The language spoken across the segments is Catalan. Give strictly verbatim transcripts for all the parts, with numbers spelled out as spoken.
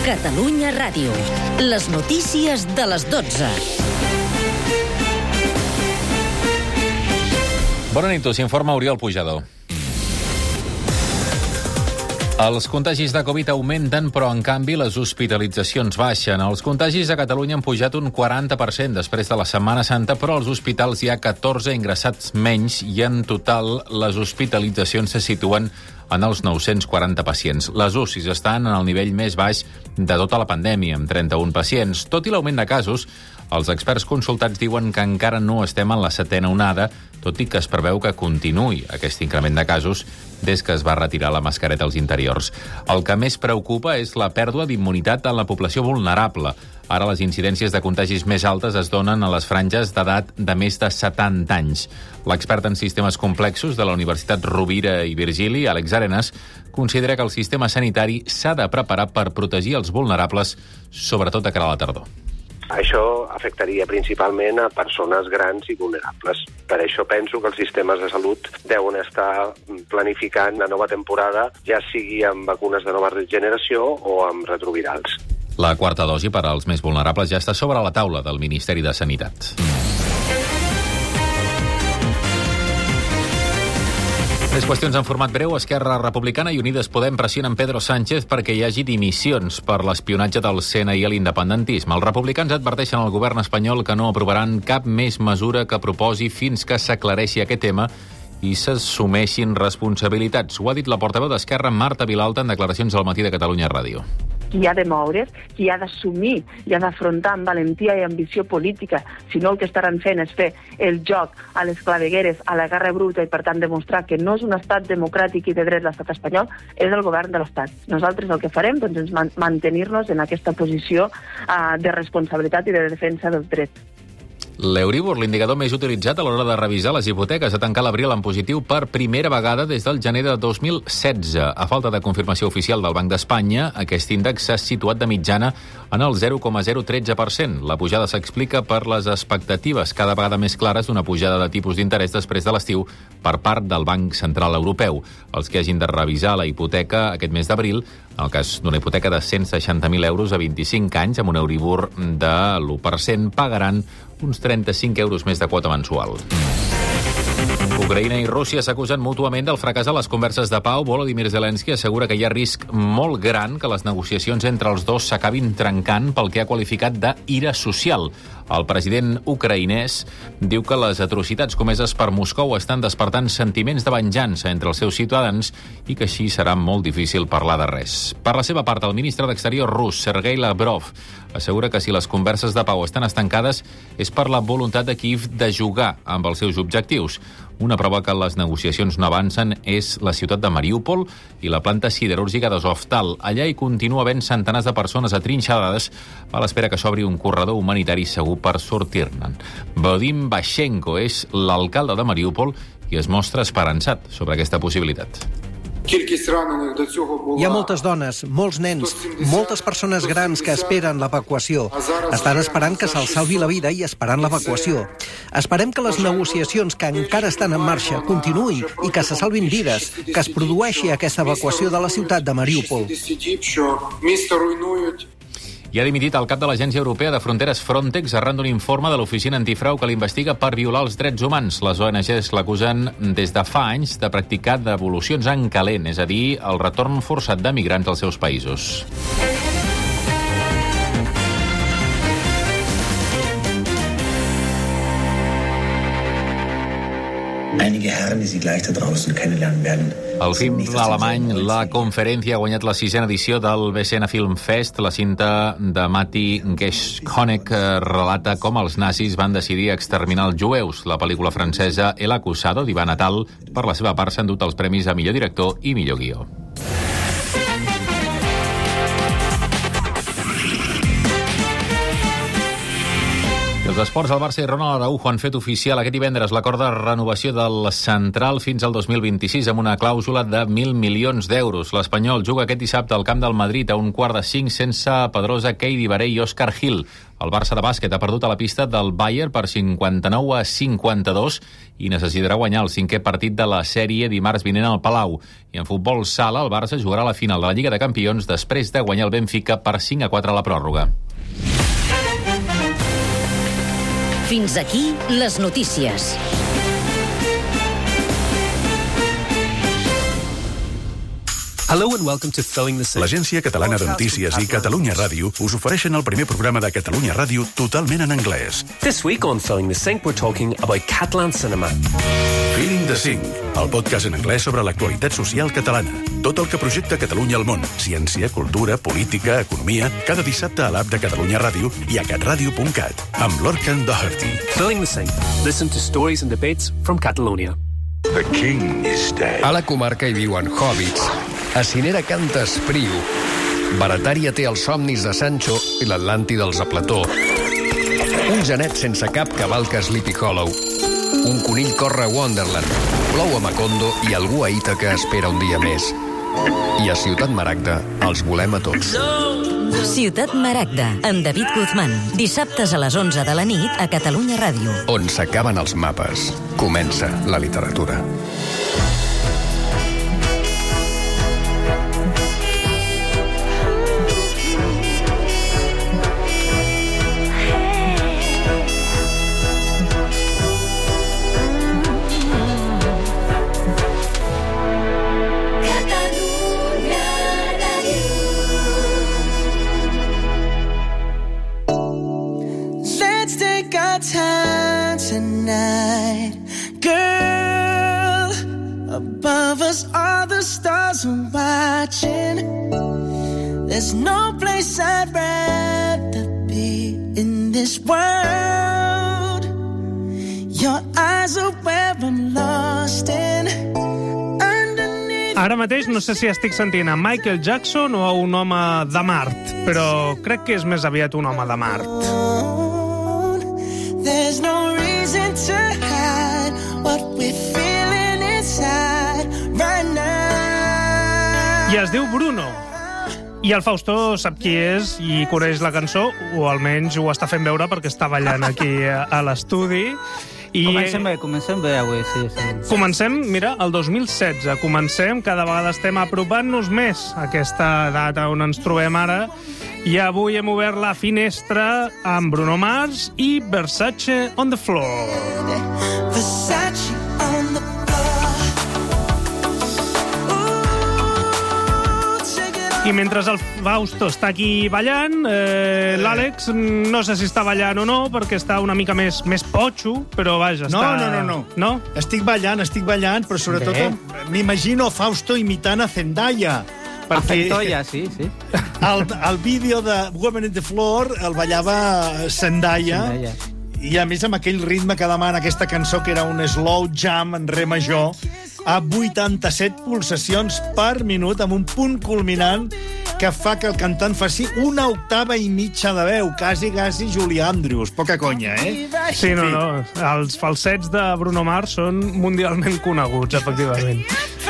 Catalunya Ràdio. Les notícies de les dotze. Bona nit, us informa Oriol Pujador. Els contagis de Covid augmenten, però, en canvi, les hospitalitzacions baixen. Els contagis a Catalunya han pujat un quaranta per cent després de la Setmana Santa, però als hospitals hi ha catorze ingressats menys i, en total, les hospitalitzacions se situen en els nou-cents quaranta pacients. Les U C Is estan en el nivell més baix de tota la pandèmia, amb trenta-un pacients. Tot i l'augment de casos, els experts consultats diuen que encara no estem en la setena onada, tot i que es preveu que continuï aquest increment de casos des que es va retirar la mascareta als interiors. El que més preocupa és la pèrdua d'immunitat en la població vulnerable. Ara les incidències de contagis més altes es donen a les franges d'edat de més de setanta anys. L'expert en sistemes complexos de la Universitat Rovira i Virgili, Àlex Arenas, considera que el sistema sanitari s'ha de preparar per protegir els vulnerables, sobretot de cara a la tardor. Això afectaria principalment a persones grans i vulnerables. Per això penso que els sistemes de salut deuen estar planificant la nova temporada, ja sigui amb vacunes de nova generació o amb retrovirals. La quarta dosi per als més vulnerables ja està sobre la taula del Ministeri de Sanitat. Més qüestions en format breu. Esquerra Republicana i Unides Podem pressionen Pedro Sánchez perquè hi hagi dimissions per l'espionatge del C N I a l'independentisme. Els republicans adverteixen al govern espanyol que no aprovaran cap més mesura que proposi fins que s'aclareixi aquest tema i s'assumeixin responsabilitats. Ho ha dit la portaveu d'Esquerra, Marta Vilalta, en declaracions al Matí de Catalunya Ràdio. Qui ha de moure's, qui ha d'assumir i ha d'afrontar amb valentia i ambició política. Si no, el que estaran fent és fer el joc a les clavegueres, a la guerra bruta i, per tant, demostrar que no és un estat democràtic i de dret l'estat espanyol, és el govern de l'estat. Nosaltres el que farem doncs, és mantenir-nos en aquesta posició uh, de responsabilitat i de defensa dels drets. L'Euribor, l'indicador més utilitzat a l'hora de revisar les hipoteques, ha tancat l'abril en positiu per primera vegada des del gener de dos mil setze. A falta de confirmació oficial del Banc d'Espanya, aquest índex s'ha situat de mitjana en el zero coma zero tretze per cent. La pujada s'explica per les expectatives cada vegada més clares d'una pujada de tipus d'interès després de l'estiu per part del Banc Central Europeu. Els que hagin de revisar la hipoteca aquest mes d'abril, en el cas d'una hipoteca de cent seixanta mil euros a vint-i-cinc anys amb un Euribor de l'u per cent, pagaran uns trenta-cinc euros més de quota mensual. Ucraïna i Rússia s'acusen mútuament del fracàs a les converses de pau. Volodymyr Zelensky assegura que hi ha risc molt gran que les negociacions entre els dos s'acabin trencant pel que ha qualificat d'ira social. El president ucraïnès diu que les atrocitats comeses per Moscou estan despertant sentiments de venjança entre els seus ciutadans i que així serà molt difícil parlar de res. Per la seva part, el ministre d'Exterior rus, Sergei Lavrov, assegura que si les converses de pau estan estancades és per la voluntat de Kíev de jugar amb els seus objectius. Una prova que les negociacions no avancen és la ciutat de Mariúpol i la planta siderúrgica d'Azovstal. Allà hi continua havent centenars de persones atrinxades a l'espera que s'obri un corredor humanitari segur per sortir-ne. Vadim Bashenko és l'alcalde de Mariúpol i es mostra esperançat sobre aquesta possibilitat. Hi ha moltes dones, molts nens, moltes persones grans que esperen l'evacuació. Estan esperant que se'ls salvi la vida i esperant l'evacuació. Esperem que les negociacions que encara estan en marxa continuïn i que se salvin vides, que es produeixi aquesta evacuació de la ciutat de Mariúpol. I ha dimitit el cap de l'Agència Europea de Fronteres Frontex arran d'un informe de l'Oficina Antifrau que l'investiga per violar els drets humans. Les O N Ges l'acusen des de fa anys de practicar devolucions en calent, és a dir, el retorn forçat de migrants als seus països. Einige Herren, die Sie gleich da draußen kennenlernen werden. El film alemany La Conferència ha guanyat la sisena edició del Besena Film Fest. La cinta de Matti Geschkonek relata com els nazis van decidir exterminar els jueus. La pel·lícula francesa El Acusado, d'Ivan Atal, per la seva part s'ha endut els premis a millor director i millor guió. Els esports, el Barça i Ronald Araujo han fet oficial aquest divendres l'acord de renovació del central fins al dos mil vint-i-sis amb una clàusula de mil milions d'euros. L'Espanyol juga aquest dissabte al camp del Madrid a un quart de cinc sense Pedrosa, Keidi Baré i Òscar Gil. El Barça de bàsquet ha perdut a la pista del Bayern per cinquanta-nou a cinquanta-dos i necessitarà guanyar el cinquè partit de la sèrie dimarts vinent al Palau. I en futbol sala, el Barça jugarà a la final de la Lliga de Campions després de guanyar el Benfica per cinc a quatre a la pròrroga. Fins aquí les notícies. Hello and welcome to Filling the City. L'Agència Catalana de Notícies i Catalunya Ràdio us ofereixen el primer programa de Catalunya Ràdio totalment en anglès. This week on Filling the Sink, we're talking about Catalan cinema. Feeling the Sink, el podcast en anglès sobre l'actualitat social catalana. Tot el que projecta Catalunya al món. Ciència, cultura, política, economia. Cada dissabte a l'app de Catalunya Ràdio i a catradio punt cat, amb Lorcan Doherty. Filling the Sink. Listen to stories and debates from Catalonia. The king is dead. A la comarca hi viuen hobbits. A Cinera canta Espriu. Baratària té els somnis de Sancho i l'Atlàntida els de Plató. Un genet sense cap cavalca Sleepy Hollow. Un conill corre a Wonderland. Plou a Macondo i algú a Ítaca espera un dia més. I a Ciutat Maragda els volem a tots. Ciutat Maragda, amb David Guzmán. Dissabtes a les onze de la nit a Catalunya Ràdio. On s'acaben els mapes, comença la literatura. Time tonight, girl. Above us, all the stars are watching. There's no place I'd rather be in this world. Your eyes are where I'm lost in. Ara mateix no sé si estic sentint a Michael Jackson o a un home de Mart, però crec que és més aviat un home de Mart. There's no reason to hide what we're feeling inside right now. I es diu Bruno. I el Fausto sap qui és i coneix la cançó, o almenys ho està fent veure perquè està ballant aquí a l'estudi. I comencem bé, comencem bé avui, sí, sí. Comencem, mira, el dos mil setze. Comencem, cada vegada estem apropant-nos més a aquesta data on ens trobem ara. I avui hem obert la finestra amb Bruno Mars i Versace on the Floor. Versace on the I mentre el Fausto està aquí ballant, eh, l'Àlex no sé si està ballant o no, perquè està una mica més, més potxo, però vaja, no, està... No, no, no, no. Estic ballant, estic ballant, però sobretot m'imagino Fausto imitant a Zendaya. A Centolla, sí, sí. El, el vídeo de Women in the Floor el ballava Zendaya, Zendaya, i a més amb aquell ritme que demana aquesta cançó, que era un slow jam en re major, a vuitanta-set pulsacions per minut, amb un punt culminant que fa que el cantant faci una octava i mitja de veu, quasi, quasi Julie Andrews. Poca conya, eh? Sí, no, no. Els falsets de Bruno Mars són mundialment coneguts, efectivament.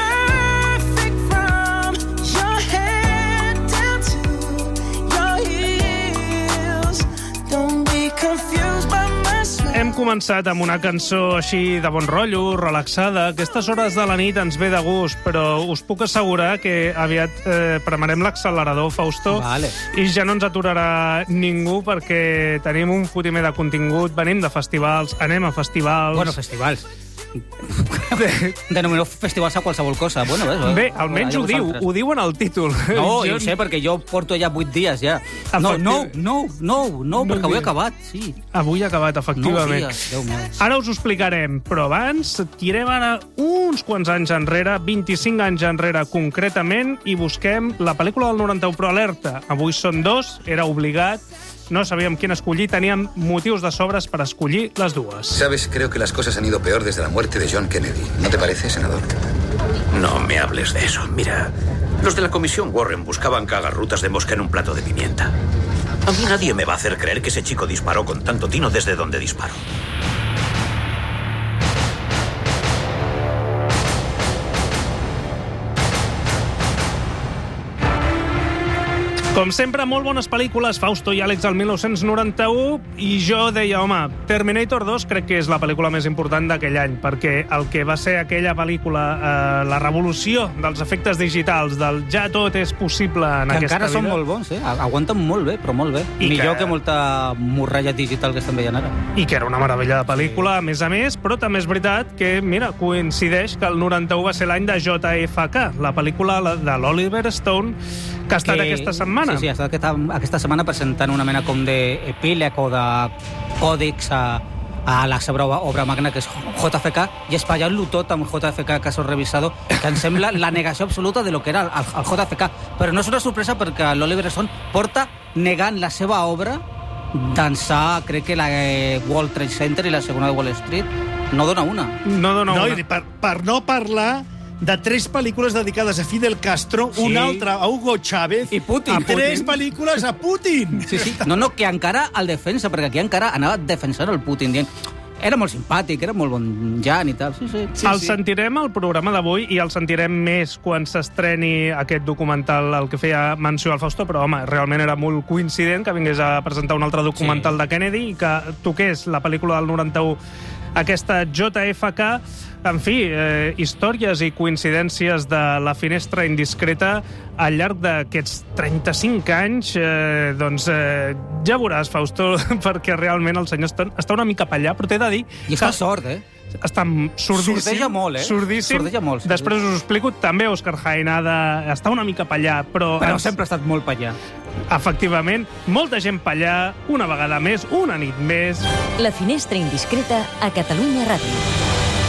Hem començat amb una cançó així de bon rotllo, relaxada. Aquestes hores de la nit ens ve de gust, però us puc assegurar que aviat eh, premarem l'accelerador, Fausto, vale. I ja no ens aturarà ningú perquè tenim un fotimer de contingut, venim de festivals, anem a festivals... Bueno, festivals... Denomino festivals a qualsevol cosa. Bueno, ves, bé, almenys ho diu, ho diuen al títol. No, jo ho sé, perquè jo porto ja vuit dies ja. No, no, no, no, no, perquè avui he acabat, sí. Avui he acabat, efectivament. No, Déu meu. Ara us ho explicarem, però abans tirem ara uns quants anys enrere, vint-i-cinc anys enrere concretament, i busquem la pel·lícula del noranta-u, però alerta, avui són dos, era obligat, no sabíem quién escollir, teníem motius de sobres per escollir les dues. Sabes, creo que las cosas han ido peor desde la muerte de John Kennedy. ¿No te parece, senador? No me hables de eso. Mira, los de la comisión Warren buscaban cagarrutas de mosca en un plato de pimienta. A mí nadie me va a hacer creer que ese chico disparó con tanto tino desde donde disparó. Com sempre, molt bones pel·lícules, Fausto i Àlex, al mil nou-cents noranta-u, i jo deia, home, Terminator dos crec que és la pel·lícula més important d'aquell any, perquè el que va ser aquella pel·lícula, eh, la revolució dels efectes digitals, del ja tot és possible en que aquesta vida... Que encara són molt bons, eh? Aguanten molt bé, però molt bé. I Millor que... que molta morralla digital que estan veient ara. I que era una meravella de pel·lícula, a més a més, però també és veritat que, mira, coincideix que el noranta-u va ser l'any de J F K, la pel·lícula de l'Oliver Stone, que ha estat que... aquesta setmana. Sí, sí, ha estat aquesta, aquesta setmana presentant una mena com d'epíleg o de còdex a, a la seva obra magna, que és J F K, i espatllant-lo tot amb J F K Caso Revisado, que em sembla la negació absoluta de lo que era el, el J F K. Però no és una sorpresa perquè l'Oliver Stone porta negant la seva obra d'ençà, crec que la World Trade Center i la segona de Wall Street. No dona una. No dona no, una. I per, per no parlar de tres pel·lícules dedicades a Fidel Castro, sí. Una altra a Hugo Chávez i Putin. I tres pel·lícules a Putin. Sí, sí. No, no, que encara el defensa, perquè aquí encara anava defensant el Putin, dient era molt simpàtic, era molt bon Jan i tal. Sí, sí. Sí, el sí. sentirem al programa d'avui i el sentirem més quan s'estreni aquest documental al que feia menció al Fausto, però home, realment era molt coincident que vingués a presentar un altre documental sí. de Kennedy i que toqués la pel·lícula del noranta-u, aquesta J F K. En fi, eh, històries i coincidències de la finestra indiscreta al llarg d'aquests trenta-cinc anys, eh, doncs eh, ja veuràs, Fausto, perquè realment el senyor està, està una mica per allà, però t'he de dir... I està sord, eh? Està sordíssim. Sordeja molt, eh? Sordíssim. Sordeja molt. Sí. Després us ho explico. També Òscar Jaenada està una mica per allà, però... Però ens... sempre ha estat molt per allà. Efectivament, molta gent per allà, una vegada més, una nit més... La finestra indiscreta a Catalunya Ràdio.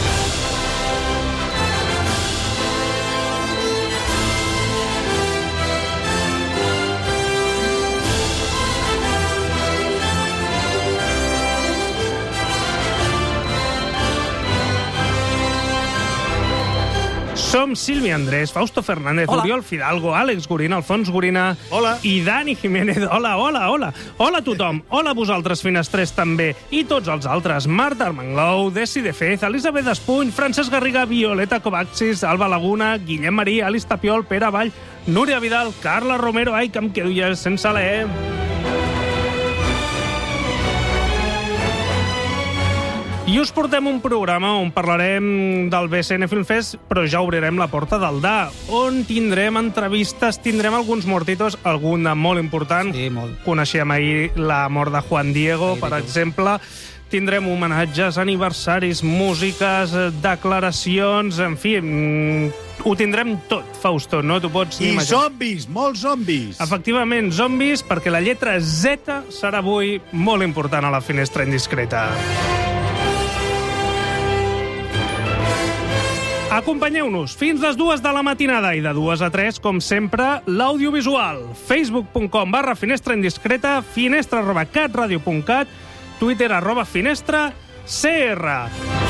Som Sílvia Andrés, Fausto Fernández, hola. Oriol Fidalgo, Àlex Gorina, Alfons Gorina hola. I Dani Jiménez. Hola, hola, hola. Hola a tothom. Hola a vosaltres, finestrers, també. I tots els altres. Marta Armengou, Desi de Fez, Elisabet Espuny, Francesc Garriga, Violeta Kovacs, Alba Laguna, Guillem Marí, Alice Tapiol, Pere Vall, Núria Vidal, Carla Romero. Ai, que em quedo ja sense alè. I us portem un programa on parlarem del B C N Film Fest, però ja obrirem la porta del D A, on tindrem entrevistes, tindrem alguns mortitos, algun de molt important. Sí, molt. Coneixíem ahir la mort de Juan Diego, sí, per exemple. Tindrem homenatges, aniversaris, músiques, declaracions, en fi, ho tindrem tot, Fausto, no t'ho pots ni I imaginar. zombis, molts zombis. Efectivament, zombis, perquè la lletra Z serà avui molt important a la finestra indiscreta. Acompanyeu-nos fins les dues de la matinada i de dues a tres, com sempre, l'audiovisual. facebook punt com barra finestra indiscreta, finestra arroba catradio punt cat, Twitter arroba finestra cr.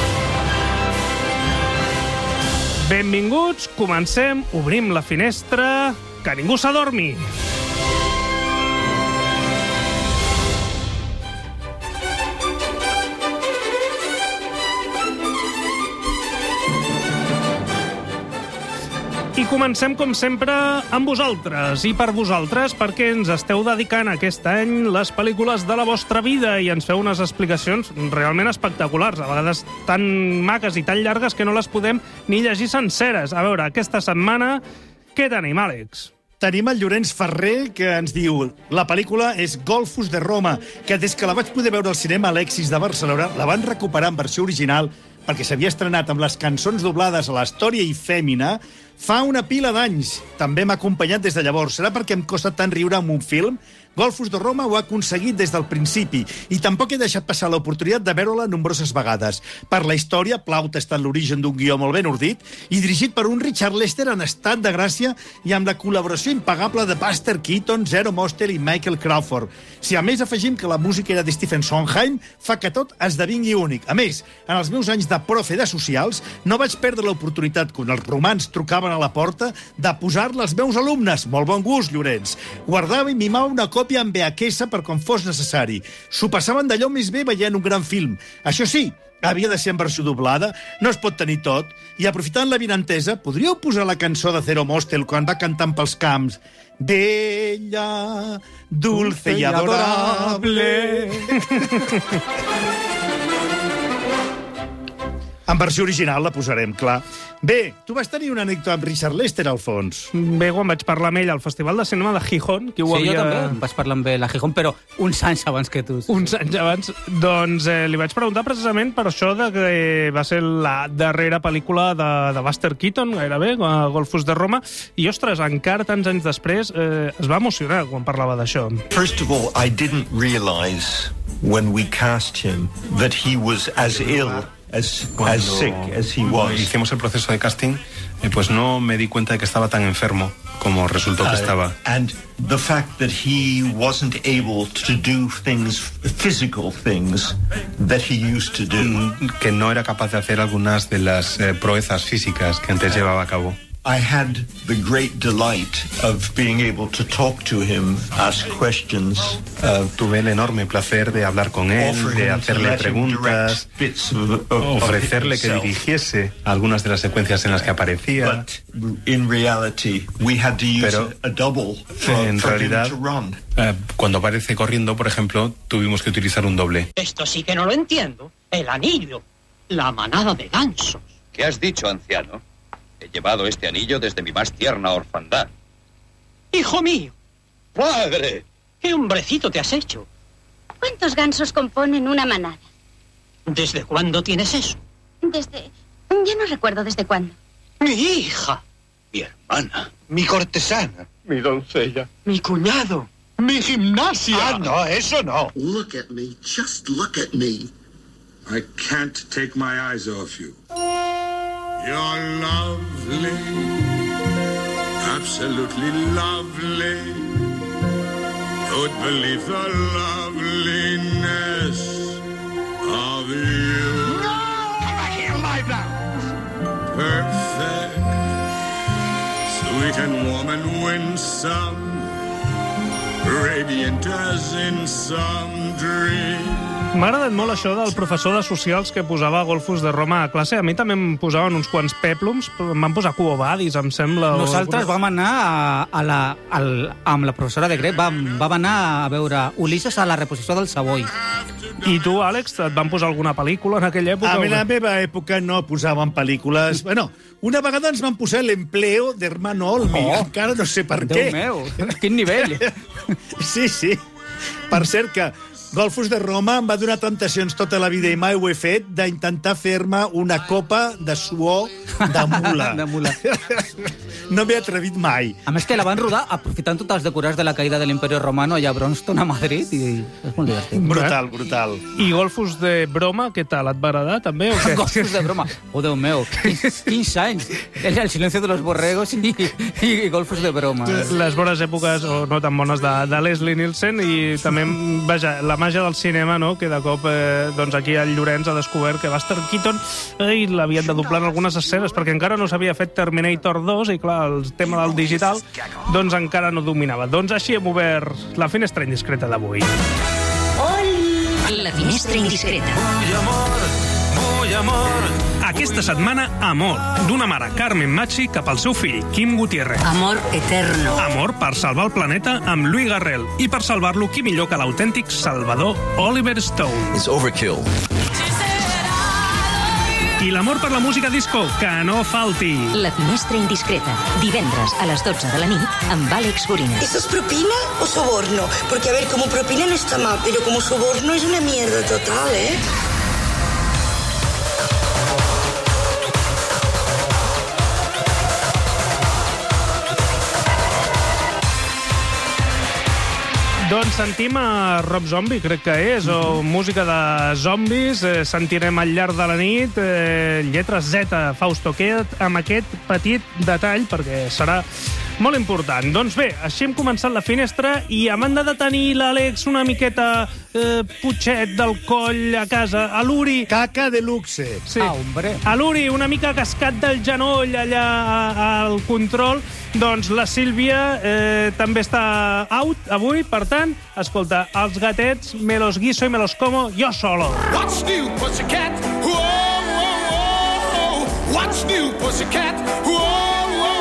Benvinguts, comencem, obrim la finestra, que ningú s'adormi. I comencem, com sempre, amb vosaltres. I per vosaltres, perquè ens esteu dedicant aquest any les pel·lícules de la vostra vida i ens feu unes explicacions realment espectaculars, a vegades tan maques i tan llargues que no les podem ni llegir senceres. A veure, aquesta setmana, què tenim, Àlex? Tenim el Llorenç Ferrer, que ens diu la pel·lícula és Golfus de Roma, que des que la vaig poder veure al cinema Alexis de Barcelona, la van recuperar en versió original perquè s'havia estrenat amb les cançons doblades a l'Història i Fèmina fa una pila d'anys. També m'ha acompanyat des de llavors. Serà perquè em costa tant riure amb un film? Golfus de Roma ho ha aconseguit des del principi i tampoc he deixat passar l'oportunitat de veure-la nombroses vegades. Per la història, Plaut ha estat l'origen d'un guió molt ben ordit i dirigit per un Richard Lester en estat de gràcia i amb la col·laboració impagable de Buster Keaton, Zero Mostel i Michael Crawford. Si a més afegim que la música era de Stephen Sondheim, fa que tot esdevingui únic. A més, en els meus anys de profe de socials, no vaig perdre l'oportunitat, quan els romans trucaven a la porta, de posar-la als meus alumnes. Molt bon gust, Llorenç. Guardava i mimava una cosa còpia en V H S per quan fos necessari. S'ho passaven d'allò més bé veient un gran film. Això sí, havia de ser en versió doblada, no es pot tenir tot, i aprofitant la vinentesa, podríeu posar la cançó de Zero Mostel quan va cantant pels camps? Bella, dulce y adorable. En versió original la posarem, clar. Bé, tu vas tenir una anècdota amb Richard Lester, al fons. Bé, quan vaig parlar amb ell al Festival de Cinema de Gijón, que ho sí, havia... jo també vaig parlar amb ell a Gijón, però uns anys abans que tu. Uns anys abans. Doncs eh, li vaig preguntar precisament per això de que va ser la darrera pel·lícula de, de Buster Keaton, gairebé, Golfos de Roma, i, ostres, encara tants anys després eh, es va emocionar quan parlava d'això. First of all, I didn't realize when we cast him that he was as ill As, as sick as he was. Hicimos el proceso de casting, eh, pues no me di cuenta de que estaba tan enfermo como resultó que estaba. Uh, and the fact that he wasn't able to do things, physical things, that he used to do. Que no era capaz de hacer algunas de las eh, proezas físicas que antes uh, llevaba a cabo. I had the great delight of being able to talk to him, ask questions. Uh, tuve el enorme placer de hablar con él, de hacerle preguntas, ofrecerle que dirigiese algunas de las secuencias en las que aparecía. But in reality, we had to use Pero, a double for, en for realidad, him to run. Uh, cuando aparece corriendo, por ejemplo, tuvimos que utilizar un doble. Esto sí que no lo entiendo. El anillo, la manada de gansos. ¿Qué has dicho, anciano? He llevado este anillo desde mi más tierna orfandad. ¡Hijo mío! ¡Padre! ¡Qué hombrecito te has hecho! ¿Cuántos gansos componen una manada? ¿Desde cuándo tienes eso? Desde... ya no recuerdo desde cuándo. ¡Mi hija! Mi hermana. Mi cortesana. Mi doncella. ¡Mi cuñado! Mi gimnasia. Ah, no, eso no. Look at me. Just look at me. I can't take my eyes off you. You're lovely, absolutely lovely. Who'd believe the loveliness of you? No! Come back here, lie down! Perfect, sweet and warm and winsome, radiant as in some dream. M'ha agradat molt això del professor de socials que posava Golfos de Roma a classe. A mi també em posaven uns quants pèplums, em van posar Quo Vadis, em sembla... Nosaltres o... vam anar a, a la, al, amb la professora de grec, vam, vam anar a veure Ulisses a la reposició del Savoy. I tu, Àlex, et van posar alguna pel·lícula en aquella època? A mi, la meva època no posaven pel·lícules... Bueno, una vegada ens van posar l'empleo d'Hermano Olmi. Oh, encara no sé per Déu què. meu, quin nivell. Sí, sí. Per cert que Golfos de Roma em va donar temptacions tota la vida i mai ho he fet, d'intentar fer-me una copa de suor de mula. de mula. No m'he atrevit mai. A més que la van rodar aprofitant tots els decorats de la caïda de l'Imperi Romano allà a Bronston, a Madrid, i és molt divertit. Brutal, brutal. I Golfos de Broma, què tal? Et va agradar, també, o què? Golfos de Broma. Oh, Déu meu, quinze anys. El silencio de los borregos i, i, i Golfos de Broma. Les bones èpoques, o no tan bones, de, de Leslie Nielsen, i també, vaja, la màgia del cinema, no?, que de cop eh, doncs aquí el Llorenç ha descobert que Buster Keaton eh, l'havien de doblar en algunes escenes perquè encara no s'havia fet Terminator dos i, clar, el tema del digital doncs encara no dominava. Doncs així hem obert la finestra indiscreta d'avui. La finestra indiscreta. Muy amor, muy amor. Aquesta setmana, amor, d'una mare, Carmen Machi, cap al seu fill, Quim Gutiérrez. Amor eterno. Amor per salvar el planeta amb Louis Garrel. I per salvar-lo, qui millor que l'autèntic salvador Oliver Stone. It's overkill. I l'amor per la música disco, que no falti. La finestra indiscreta, divendres a les dotze de la nit amb Àlex Gorines. ¿Esto es propina o soborno? Porque, a ver, como propina no está mal, pero como soborno es una mierda total, ¿eh? Doncs sentim a Rob Zombie, crec que és, o música de zombis, eh, sentirem al llarg de la nit, eh, lletra Z, Fausto, queda't amb aquest petit detall, perquè serà Molt important. Doncs bé, així hem començat la finestra i a banda de tenir l'Àlex una miqueta eh, putxet del coll a casa, a l'Uri... Caca de luxe. Sí. Ah, hombre. A l'Uri una mica cascat del genoll allà a, al control, doncs la Sílvia eh, també està out avui, per tant, escolta, els gatets me los guiso y me los como yo solo. What's new, pussycat? Whoa, whoa, whoa. What's new, pussycat? Whoa, whoa,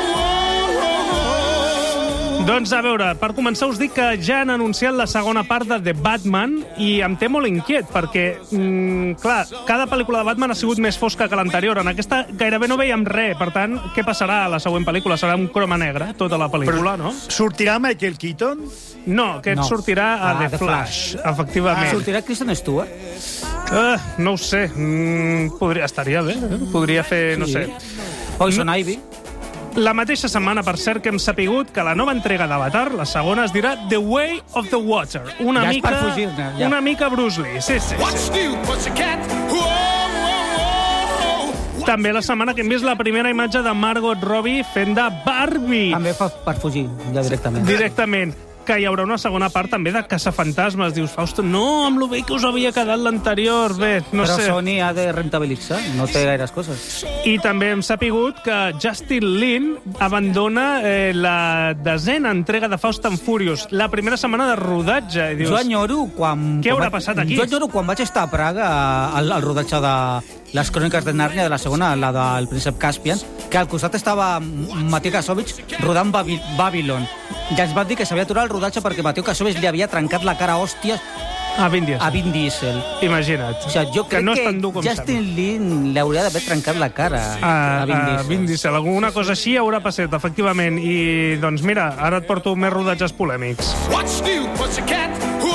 whoa. Doncs a veure, per començar us dic que ja han anunciat la segona part de The Batman i em té molt inquiet perquè, mm, clar, cada pel·lícula de Batman ha sigut més fosca que l'anterior. En aquesta gairebé no veiem res, per tant, què passarà a la següent pel·lícula? Serà un croma negre, tota la pel·lícula, no? Sortirà Michael Keaton? No, aquest No. sortirà a Ah, The The Flash, Flash. efectivament. Sortirà Kristen Stewart? Uh, no ho sé, mm, podria, estaria bé, eh? Podria fer, no Sí. sé... Poison Ivy? La mateixa setmana, per cert, que hem sapigut que la nova entrega d'Avatar, la segona, es dirà The Way of the Water. Una Ja és mica, per fugir-ne, ja. una mica Bruce Lee. Sí, sí, What's sí. new, pussycat? Whoa, whoa, whoa. També la setmana que hem vist la primera imatge de Margot Robbie fent de Barbie. També fa per fugir, ja directament. Directament. Que hi haurà una segona part també de Caçafantasmes. Dius, Fausto, no, amb lo bé que us havia quedat l'anterior. Bé, no Però sé. Sony ha de rentabilitzar, no té gaires coses. I també hem sapigut que Justin Lin abandona eh, la desena entrega de Fast and Furious, la primera setmana de rodatge. I dius, Jo enyoro quan... Què quan haurà vaig- passat aquí? Jo enyoro quan vaig estar a Praga al, al rodatge de les cròniques de Nàrnia, de la segona, la del príncep Caspian, que al costat estava Mateo Kassovitz rodant Babi Babylon. Ja ens van dir que s'havia aturat el rodatge perquè Mateo Kassovitz li havia trencat la cara a hòsties a Vin Diesel. A Vin Diesel. Imagina't. O sigui, jo que crec no és que tan dur com Justin Lin li hauria d'haver trencat la cara a, a Vin a Diesel. Vin Diesel. Alguna cosa així haurà passat, efectivament. I, doncs, mira, ara et porto més rodatges polèmics. What's new, pussycat? Whoa,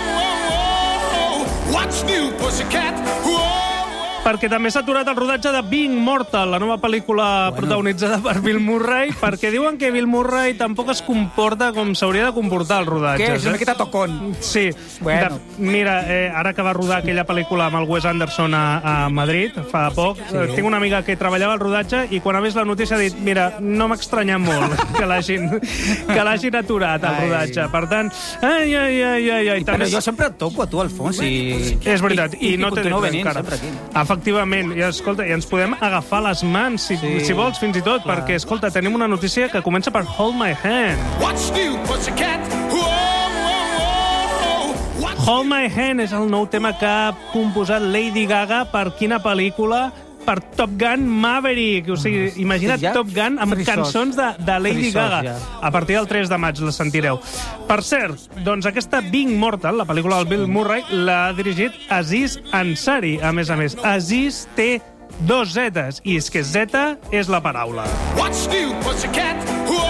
whoa, whoa. What's new, pussycat? Whoa. Perquè també s'ha aturat el rodatge de Being Mortal, la nova pel·lícula bueno. protagonitzada per Bill Murray, perquè diuen que Bill Murray tampoc es comporta com s'hauria de comportar el rodatge. Què? És una miqueta tocón. Sí. Bueno. De, mira, eh, ara que va rodar aquella pel·lícula amb el Wes Anderson a, a Madrid, fa poc, sí. eh, tinc una amiga que treballava al rodatge i quan ha vist la notícia ha dit, mira, no m'ha estranyat molt que l'hagin que l'hagin aturat, el rodatge. Per tant, ai, ai, ai, ai, ai. Però jo sempre et toco a tu, Alfons, i... És veritat, i, i, i no t'he dit res encara. aquí. Efectivament, i escolta, i ens podem agafar les mans, si, sí. si vols, fins i tot, clar. Perquè, escolta, tenim una notícia que comença per Hold My Hand. What's new, pussycat? Whoa, whoa, whoa. Hold My Hand és el nou tema que ha composat Lady Gaga per quina pel·lícula? Per Top Gun Maverick. O sigui, imagina't ja? Top Gun amb Frisós. cançons de, de Lady Frisós, Gaga. ja. A partir del tres de maig la sentireu. Per cert, doncs aquesta Being Mortal, la pel·lícula del Bill Murray, l'ha dirigit Aziz Ansari, a més a més. Aziz té dos zetes, i és que zeta és la paraula. What's new, pussycat? Whoa,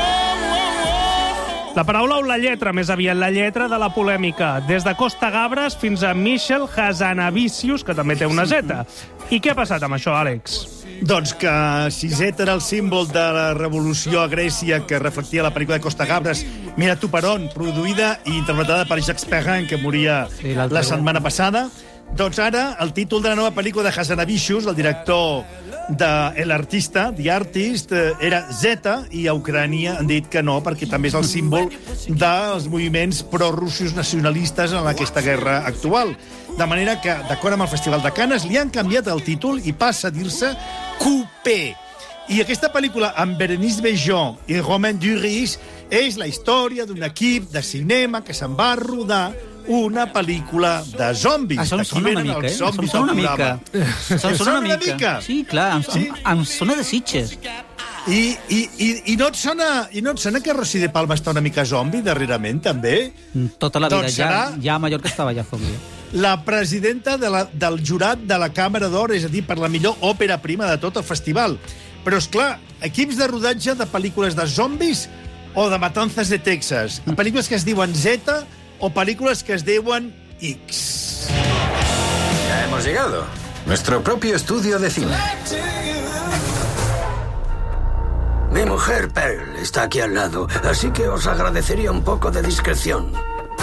La paraula o la lletra, més aviat, la lletra de la polèmica. Des de Costa Gabres fins a Michel Hazanavicius, que també té una zeta. I què ha passat amb això, Àlex? Doncs que si Z era el símbol de la revolució a Grècia que reflectia la pel·lícula de Costa Gabres, Mira tu per on, produïda i interpretada per Jacques Perrin, que moria sí, la setmana passada, doncs ara el títol de la nova pel·lícula de Hazanavicius, el director de El Artista, The Artist, era Z, i a Ucrània han dit que no, perquè també és el símbol dels moviments prorussos nacionalistes en aquesta guerra actual. De manera que, d'acord amb el Festival de Canes, li han canviat el títol i passa a dir-se Coupé. I aquesta pel·lícula, amb Bérénice Bejo i Romain Duris, és la història d'un equip de cinema que se'n va rodar una pel·lícula de zombis. Això em sona una mica, eh? Em sona una mica. Em sona una mica. Sí, clar, em, sí? em, em sona de Sitges. I, i, i, i, no et sona, I no et sona que Rossi de Palma està una mica zombi darrerament, també? Tota la vida. Doncs ja, serà... ja a Mallorca estava ja zombi. La presidenta de la, del jurat de la Càmera d'Or, és a dir, per la millor òpera prima de tot el festival. Però, és clar, equips de rodatge de pel·lícules de zombis o de Matanzas de Texas. Pel·lícules que es diuen Z o películas que es diuen X. Ya hemos llegado. Nuestro propio estudio de cine. Mi mujer, Pearl, está aquí al lado, así que os agradecería un poco de discreción.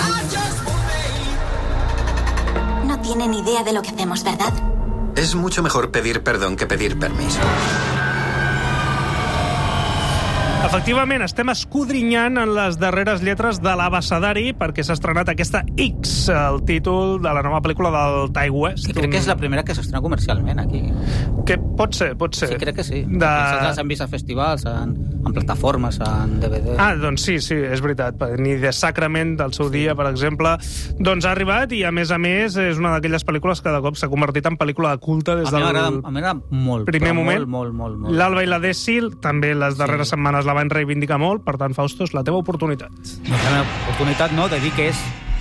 No tienen idea de lo que hacemos, ¿verdad? Es mucho mejor pedir perdón que pedir permiso. Efectivament, estem escudrinyant en les darreres lletres de l'abecedari perquè s'ha estrenat aquesta X, el títol de la nova pel·lícula del Ty West. Que crec un... que és la primera que s'estrena comercialment aquí. Que pot ser, pot ser. Sí, crec que sí. De... S'han vist a festivals, en, en plataformes, en D V D. Ah, doncs sí, sí, és veritat. Ni de Sacrament del seu dia, per exemple, doncs ha arribat i, a més a més, és una d'aquelles pel·lícules que de cop s'ha convertit en pel·lícula de culte des del a mi m'agrada molt, primer moment. Molt, molt, molt, molt. L'Alba i la Desi també les darreres sí. setmanes la van reivindicar molt, per tant, Fausto, és la teva oportunitat. La meva oportunitat, no, de dir que és...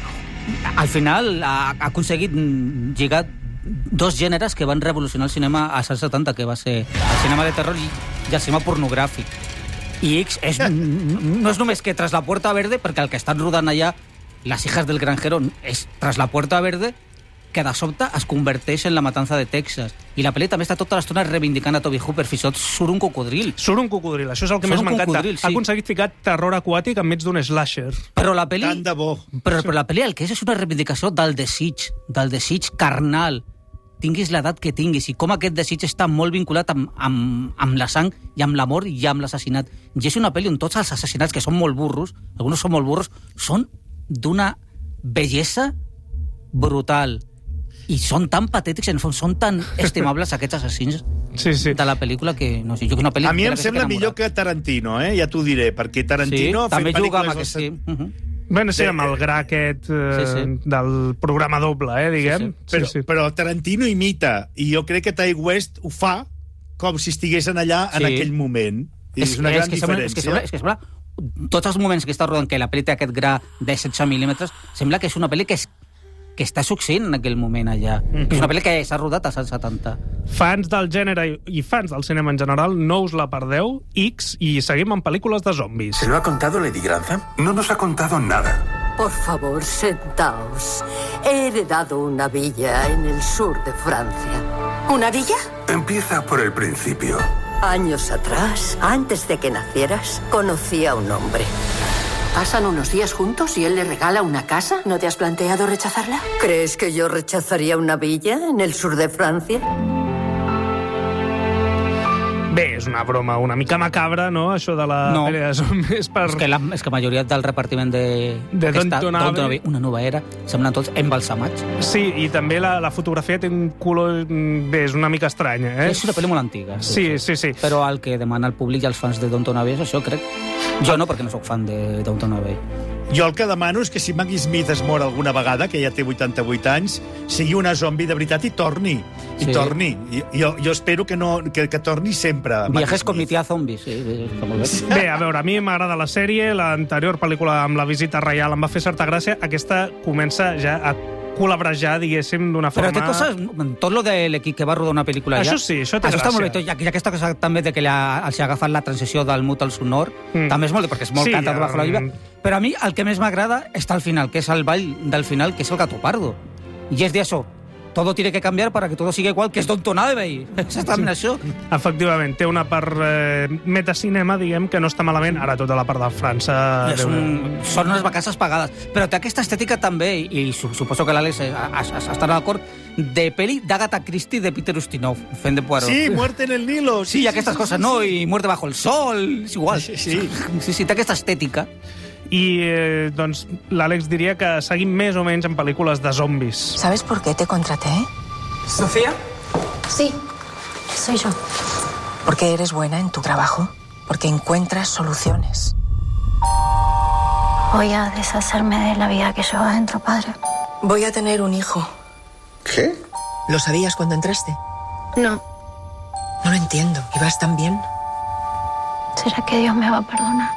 Al final ha, ha aconseguit lligar dos gèneres que van revolucionar el cinema als anys setanta, que va ser el cinema de terror i, i el cinema pornogràfic. I X és, no és només que Tras la Puerta Verde, perquè el que estan rodant allà, Las hijas del granjero, és Tras la Puerta Verde, que de sobte es converteix en La matanza de Texas. I la pel·li també està tota l'estona reivindicant a Toby Hooper. Fins i tot surt un cocodril. Surt un cocodril, això és el que surt més m'encanta. Sí. Ha aconseguit ficar terror aquàtic enmig d'un slasher. Però la pel·li... Tant de bo. Però, però la pel·li el que és és una reivindicació del desig, del desig carnal. Tinguis l'edat que tinguis, i com aquest desig està molt vinculat amb, amb, amb la sang i amb l'amor i amb l'assassinat. I és una pel·li on tots els assassinats, que són molt burros, alguns són molt burros, són d'una bellesa brutal. I són tan patètics, en fons, són tan estimables aquests assassins sí, sí. de la pel·lícula que, no sé, jo que una pel·lícula... A mi em sembla millor que Tarantino, eh? Ja t'ho diré, perquè Tarantino... Sí, també juga amb aquest... Sí. Uh -huh. Bueno, sí, amb el gra aquest eh, sí, sí. del programa doble, eh, diguem. Sí, sí. Però, sí, sí. però Tarantino imita, i jo crec que Ty West ho fa com si estiguessin allà en sí. aquell moment. I és, és una gran és que diferència. Sembla, és que sembla, tots els moments que està rodant, que la pel·li té aquest gra de setze mil·límetres, sembla que és una pel·li que és que està succeint en aquell moment allà. Mm-hmm. És una pel·li que s'ha rodat als anys setanta. Fans del gènere i fans del cinema en general, no us la perdeu, X, i seguim amb pel·lícules de zombis. ¿Se lo ha contado Lady Grantham? No nos ha contado nada. Por favor, sentaos. He heredado una villa en el sur de Francia. ¿Una villa? Empieza por el principio. Años atrás, antes de que nacieras, conocí a un hombre. ¿Pasan unos días juntos y él le regala una casa? ¿No te has planteado rechazarla? ¿Crees que yo rechazaría una villa en el sur de Francia? Bé, és una broma una mica macabra, no?, això de la no. pel·li de zombis. Per... És que la, és que la majoria del repartiment de... De Downton Abbey, una nova era, semblen tots embalsamats. Sí, i també la, la fotografia té un color... Bé, és una mica estranya, eh? És una pel·li molt antiga. Sí, sí, sí. sí. Però el que demana el públic i els fans de Downton Abbey és això, crec. Jo no, perquè no sóc fan de Downton Abbey. Jo el que demano és que si Maggie Smith es mor alguna vegada, que ja té vuitanta-vuit anys, sigui una zombi de veritat i torni. I sí. torni. I, jo, jo espero que, no, que, que torni sempre. Viajes con mi tia zombi, sí. sí. Bé, a veure, a mi m'agrada la sèrie, l'anterior pel·lícula amb la visita reial em va fer certa gràcia, aquesta comença ja a col·labrejar, diguéssim, d'una forma... Però té coses... Tot lo de l'equip que va rodar una pel·lícula això ja... Això sí, això té això gràcia. Està molt bé. I aquesta cosa també de que ha, els ha agafat la transició del mut al sonor, mm. també és molt bé, perquè és molt sí, cantat um... bajo la lluvia. Però a mi el que més m'agrada està al final, que és el ball del final, que és el Gato Pardo. I és d'això. Todo tiene que cambiar para que todo siga igual, que és Downton Abbey. Exactament sí. això. Efectivament, té una part eh, metacinema, diguem, que no està malament. Ara tota la part de França... Un... Són unes vacances pagades. Però té aquesta estètica també, i suposo que l'Àlex estarà d'acord, de pel·li d'Agatha Christie de Peter Ustinov, fent de Poirot. Sí, Muerte en el Nilo. Sí, sí, sí aquestes sí, coses, sí, no? Sí. I Muerte bajo el sol, és igual. Sí, sí. Sí, sí, té aquesta estètica. I, eh, doncs, l'Àlex diria que seguim més o menys en pel·lícules de zombis. ¿Sabes por qué te contraté? ¿Sofía? Sí, soy yo. Porque eres buena en tu trabajo, porque encuentras soluciones. Voy a deshacerme de la vida que llevas dentro, padre. Voy a tener un hijo. ¿Qué? ¿Lo sabías cuando entraste? No. No lo entiendo. ¿Y vas tan bien? ¿Será que Dios me va a perdonar?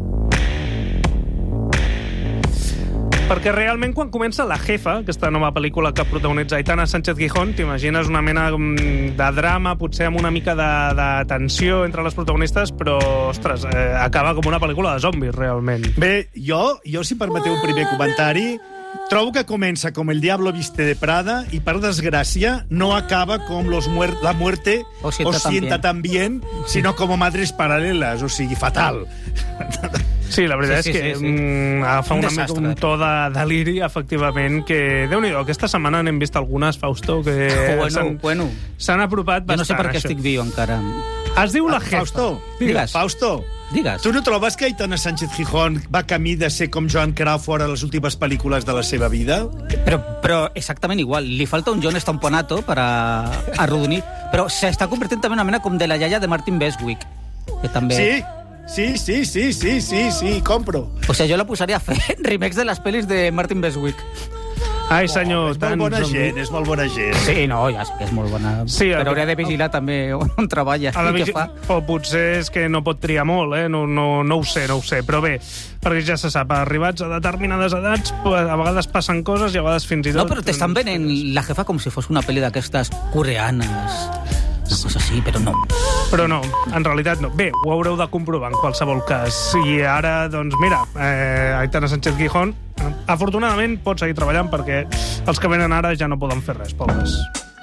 Perquè realment quan comença La Jefa, aquesta nova pel·lícula que protagonitza Aitana Sánchez Gijón, t'imagines una mena de drama, potser amb una mica de, de tensió entre les protagonistes, però, ostres, eh, acaba com una pel·lícula de zombis, realment. Bé, jo, jo si permeteu un primer comentari, trobo que comença com El Diablo Viste de Prada i, per desgràcia, no acaba com los muer La Muerte o Sienta, o sienta tan bien, sinó com Madres Paralelas, o sigui, fatal. Sí, la veritat sí, sí, és que sí, sí. Mm, agafa un, una, un to de deliri, efectivament, que, Déu-n'hi-do, aquesta setmana n'hem vist algunes, Fausto, que bueno, s'han bueno. apropat bastant. Jo no sé per què estic viu encara. Es diu La Jefa. Fausto, digues. Fausto, Digues. Tu no trobes que Aitana Sánchez Gijón va camí de ser com Joan Crawford a les últimes pel·lícules de la seva vida? Però, però exactament igual. Li falta un John Stamponato per a arrodonir, però s'està convertint també en una mena com de la iaia de Martin Beswick, que també... Sí, sí, sí, sí, sí, sí, sí, compro. O sigui, jo la posaria a fer remakes de les pel·lis de Martin Beswick. Ai, senyor, oh, és molt bona gent, és molt bona gent. Sí, no, ja sé que és molt bona. Sí, però el... hauria de vigilar també on treballa i vigi... què fa. O potser és que no pot triar molt, eh? No, no, no ho sé, no ho sé. Però bé, perquè ja se sap, arribats a determinades edats, a vegades passen coses i a vegades fins i tot... No, però t'estan venent la jefa com si fos una pel·li d'aquestes coreanes... Una cosa així, però no. Però no, en realitat no. Bé, ho haureu de comprovar en qualsevol cas. I ara, doncs, mira, eh, Aitana Sánchez Gijón, afortunadament pot seguir treballant perquè els que venen ara ja no poden fer res, pobres.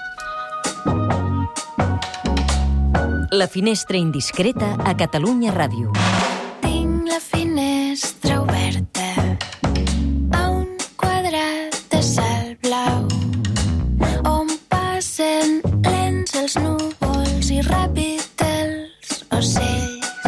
La finestra indiscreta a Catalunya Ràdio. Tinc la finestra oberta a un quadrat de cel blau on passen lents els núvols i ràpid els ocells.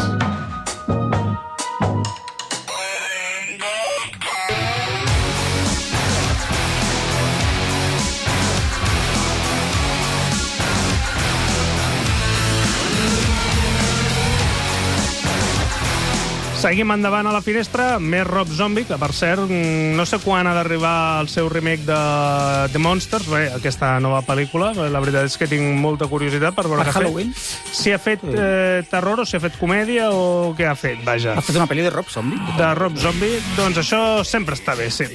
Seguim endavant a la finestra, més Rob Zombie, que per cert, no sé quan ha d'arribar el seu remake de The Monsters, bé, aquesta nova pel·lícula, la veritat és que tinc molta curiositat per veure per què Halloween? ha fet. Si ha fet eh, terror o si ha fet comèdia o què ha fet, vaja. Ha fet una pel·li de Rob Zombie? De Rob Zombie, doncs això sempre està bé, sí.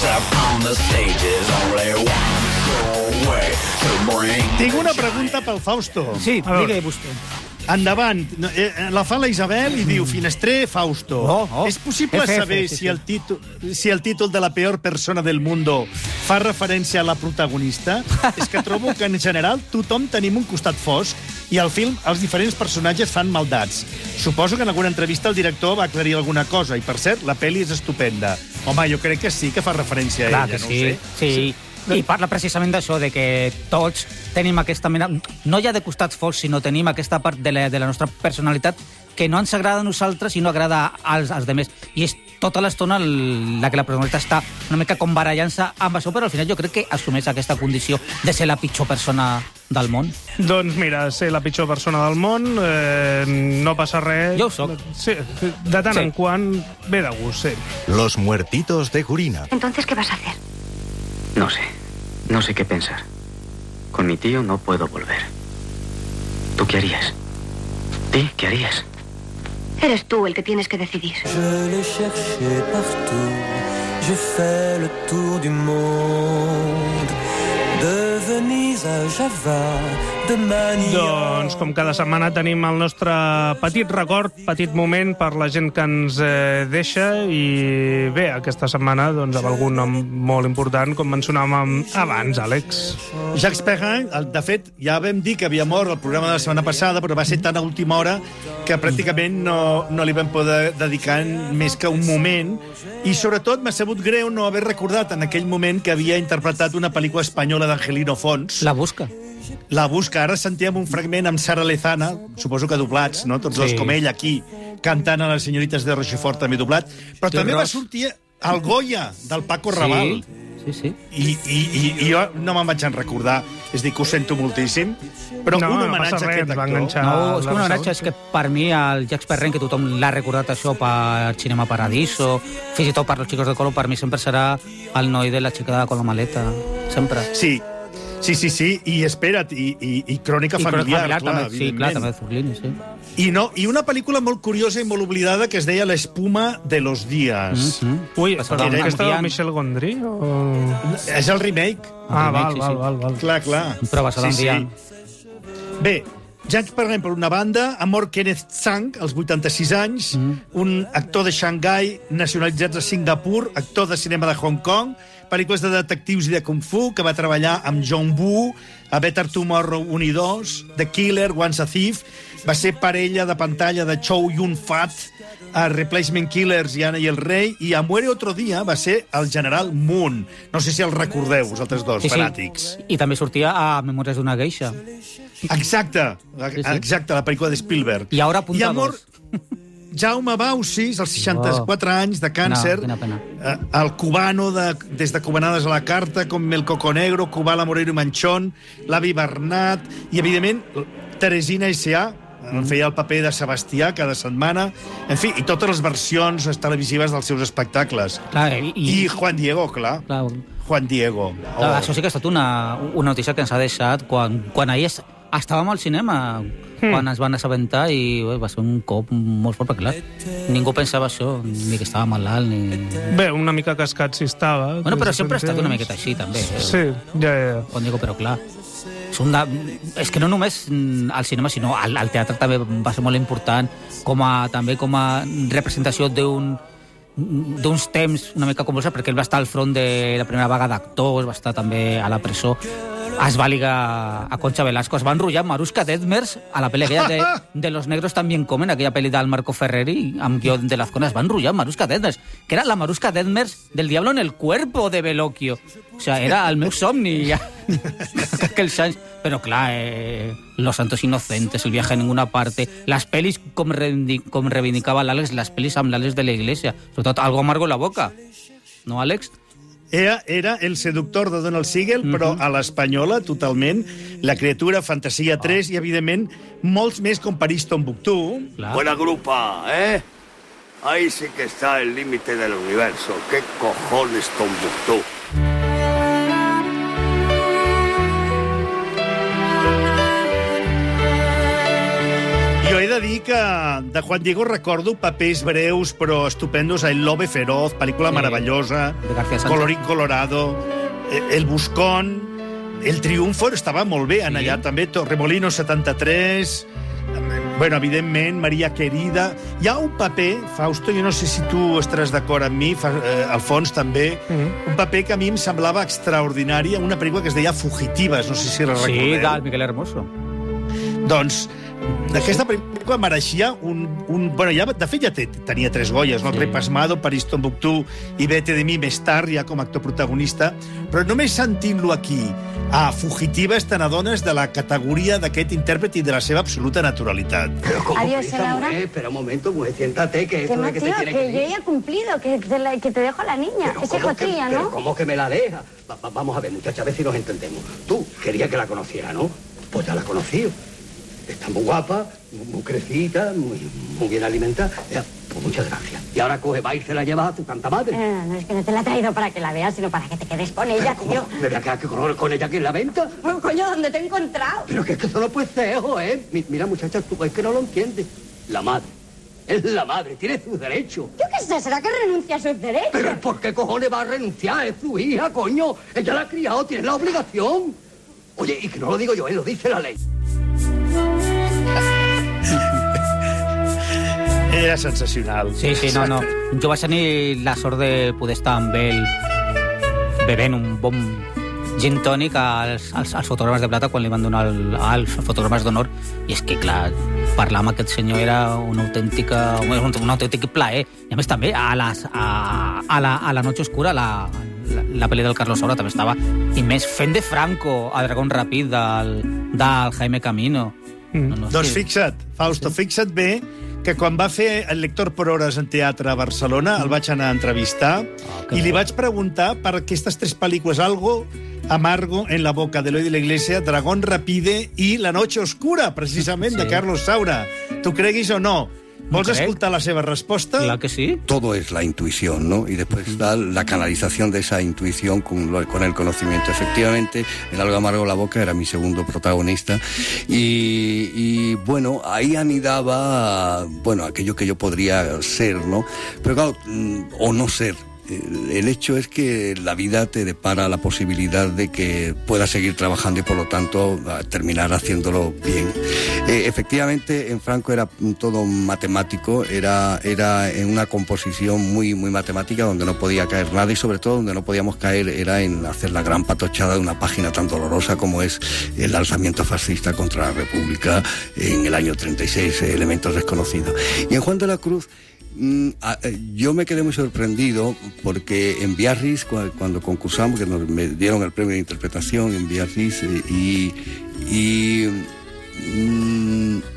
Tinc una pregunta pel Fausto. Sí, digui vostè. Endavant. La fa la Isabel i diu Finestrer Fausto. Oh, oh. És possible F F, saber sí, si, sí. el títol, si el títol de La peor persona del mundo fa referència a la protagonista? És que trobo que en general tothom tenim un costat fosc i al film els diferents personatges fan maldats. Suposo que en alguna entrevista el director va aclarir alguna cosa i, per cert, la pel·li és estupenda. Home, jo crec que sí que fa referència a Clar ella, que no sí, ho sé. sí. sí. I parla precisament d'això, de que tots tenim aquesta mena... No ja de costats forts, sinó tenim aquesta part de la, de la nostra personalitat que no ens agrada a nosaltres i no agrada als, als demés. I és tota l'estona la que la personalitat està una mica com barallant-se amb això, però al final jo crec que assumeix aquesta condició de ser la pitjor persona del món. Doncs mira, ser la pitjor persona del món, eh, no passa res. Jo ho soc. Sí, de tant Sí. en quant ve de gust, sí. Los muertitos de Gurina. Entonces, ¿qué vas a hacer? No sé. No sé qué pensar. Con mi tío no puedo volver. ¿Tú qué harías? ¿Ti qué harías? Eres tú el que tienes que decidir. Je l'ai cherché partout, j'ai fait le tour du monde, de Venise à Java, de Manille. Doncs, com cada setmana, tenim el nostre petit record, petit moment per la gent que ens eh, deixa i bé, aquesta setmana doncs, amb algun nom molt important, com mencionàvem abans, Àlex. Jacques Perrin, el- de fet, ja vam dir que havia mort el programa de la setmana passada, però va ser tan a última hora que pràcticament no, no li vam poder dedicar més que un moment. I, sobretot, m'ha sabut greu no haver recordat en aquell moment que havia interpretat una pel·lícula espanyola d'Angelino Fons. La busca. La busca. Ara sentíem un fragment amb Sara Lezana, suposo que doblats, no? Tots dos Sí. com ell aquí, cantant a les senyorites de Rochefort, també doblat. Però Té també va Ross. sortir el Goya, del Paco Raval. Sí, sí. I, i, i, i jo no me'n vaig en recordar. És dir, que ho sento moltíssim. Però No, un no homenatge passa a res, aquest ens va actor. enganxar. No, és que la un homenatge Rosa. és que per mi el Jacques Perrin, que tothom l'ha recordat això per Cinema Paradiso, fins i tot per Los Chicos de Colo, per mi sempre serà el noi de la xica con la maleta. Sempre. Sí, sí, sí, sí. I espera't, i, i, i Crònica I Familiar, familiar, clar, també, sí, clar, evidentment. també de Zurlini, sí. I, no, I una pel·lícula molt curiosa i molt oblidada que es deia La espuma de los días. Mm-hmm. Ui, Passava però amb aquesta del Ian. Michel Gondry? O... És el remake. Ah, remake, val, sí, val, sí. val, val. Clar, clar. Però basada en Ian. Bé, Jacques Perrin, per una banda, ha mort Kenneth Tsang, als vuitanta-sis anys, mm. un actor de Xangai, nacionalitzat a Singapur, actor de cinema de Hong Kong, pel·lícules de detectius i de Kung Fu, que va treballar amb John Woo, a Better Tomorrow un i dos, The Killer, Once a Thief, va ser parella de pantalla de Chow Yun-fat, a Replacement Killers i Anna i el rei, i a Muere otro día va ser el general Moon. No sé si el recordeu, vosaltres dos, Sí, sí. fanàtics. I també sortia a Memòries d'una geisha. Exacte, sí. exacte, la pel·lícula de Spielberg. I ara apunta I ha mort, dos. Jaume Baucis, als seixanta-quatre oh. anys, de càncer. No, quina pena. Eh, el cubano, de, des de Cubanades a la Carta, com El Coco Negro, Cubala Moreno i Manchón, l'avi Bernat, i, evidentment, Teresina S A, mm. feia el paper de Sebastià cada setmana, en fi, i totes les versions televisives dels seus espectacles. Clar, i, I Juan Diego, clar. clar. Juan Diego. Oh. Clar, això sí que ha estat una, una notícia que ens ha deixat quan, quan ahir es, estàvem al cinema, mm. quan ens van assabentar, i ui, va ser un cop molt fort, perquè clar, ningú pensava això, ni que estava malalt, ni... Bé, una mica cascat si estava. Bueno, però sempre ha estat una miqueta així, també. Eh? Sí, ja, ja. Quan digo, però clar... És, un de... és que no només al cinema, sinó al, al teatre també va ser molt important, com a, també com a representació d'un d'uns temps una mica convulsa, perquè ell va estar al front de la primera vaga d'actors, va estar també a la presó, es va ligar a Concha Velasco, es va enrotllar Maruska Detmers a la pel·li aquella de, de Los negros también comen, aquella pel·li del Marco Ferreri, amb guió de Lazcona, es va enrotllar Maruska Detmers, que era la Maruska Detmers del Diablo en el cuerpo de Bellocchio. O sea, era el meu somni ja. Aquells anys. Però clar, eh, Los santos inocentes, El viaje a ninguna parte, les pel·lis, com, reivindic, com reivindicava l'Àlex, les pel·lis amb l'Àlex de la Iglesia, sobretot Algo amargo en la boca, no, Àlex? Era, era El seductor de Donald Siegel, mm-hmm. però a l'espanyola, totalment, La criatura, Fantasia tres, oh. i, evidentment, molts més com París Tombuctú. Claro. Buena grupa, ¿eh? Ahí sí que está el límite del universo. ¿Qué cojones Tombuctú? Jo he de dir que de Juan Diego recordo papers breus però estupendos a El lobe feroz, pel·lícula sí. meravellosa, Colorín Colorado, El buscón, El triunfo estava molt bé, en sí. allà també, Torremolinos setanta-tres, bueno, evidentment, Maria Querida. Hi ha un paper, Fausto, jo no sé si tu estaràs d'acord amb mi, eh, Alfons també, mm-hmm. un paper que a mi em semblava extraordinari, una pel·lícula que es deia Fugitivas, no sé si la recordeu. Sí, del Miguel Hermoso. Doncs d'aquesta pel·lícula mereixia un... un bueno, ja, de fet ja te, tenia tres Goyes, no? Sí. Rey Pasmado, París Tombuctú i Vete de mi més tard, ja com a actor protagonista, però només sentint-lo aquí, a Fugitives, te n'adones de la categoria d'aquest intèrpret i de la seva absoluta naturalitat. Pero como Adiós, prisa, Laura. mujer, espera un momento, mujer, siéntate, que esto Que, de que tío, te tiene que que yo ir. ya he cumplido, que te, la- que te dejo a la niña. Pero Ese ¿cómo que- cotilla, pero ¿no? ¿cómo que me la deja? Va- va- vamos a ver, muchacha, a ver si nos entendemos. Tú querías que la conociera, ¿no? Pues ya la conocí. Está muy guapa, muy, muy crecida, muy, muy bien alimentada. Ya, pues muchas gracias. Y ahora coge, va y se la lleva a tu tanta madre. Eh, no es que no te la he traído para que la veas, sino para que te quedes con ella, tío. ¿Me voy a quedar que con, con ella aquí en la venta? Bueno, coño, ¿dónde te he encontrado? Pero que es que eso no puede ser, ¿eh? Mi- Mira, muchacha, tú es que no lo entiendes. La madre. Es la madre, tiene sus derechos. Yo qué sé, ¿será que renuncia a sus derechos? Pero ¿por qué cojones va a renunciar? Es su hija, coño. Ella la ha criado, tiene la obligación. Oye, y que no lo digo yo, ¿eh? Lo dice la ley. Era sensacional. Sí, sí, no, no. Jo vaig tenir la sort de poder estar amb ell bevent un bon gin tònic als, als, als fotogrames de plata quan li van donar el, els fotogrames d'honor, i és que, clar, parlar amb aquest senyor era una autèntica, un, un autèntic plaer. I a més també a, les, a, a, la, a la Noche Oscura, la, la, la pel·li del Carlos Saura també estava, i més fent de Franco a Dragón Rapid del, del Jaime Camino. Mm. No, no, doncs sí. fixa't, Fausto, sí. fixa't bé que quan va fer El lector por horas en teatre a Barcelona, el vaig anar a entrevistar oh, i li bo. vaig preguntar per aquestes tres pel·lícules, Algo amargo en la boca de Eloy de la Iglesia, Dragón Rapide i La noche oscura, precisament, sí. de Carlos Saura. Tu creguis o no? ¿Vols crec. escoltar la seva resposta? Claro que sí. Todo es la intuición, ¿no? Y después está la canalización de esa intuición con, lo, con el conocimiento. Efectivamente, El algo amargo en la boca era mi segundo protagonista. Y, y bueno, ahí anidaba, bueno, aquello que yo podría ser, ¿no? Pero claro, o no ser. El hecho es que la vida te depara la posibilidad de que puedas seguir trabajando y por lo tanto terminar haciéndolo bien. Eh, efectivamente, en Franco era todo matemático, era, era en una composición muy, muy matemática donde no podía caer nada y sobre todo donde no podíamos caer era en hacer la gran patochada de una página tan dolorosa como es el alzamiento fascista contra la República en el año treinta y seis, Elementos desconocidos. Y en Juan de la Cruz, yo me quedé muy sorprendido porque en Biarritz, cuando concursamos, que nos me dieron el premio de interpretación en Biarritz, y, y mm,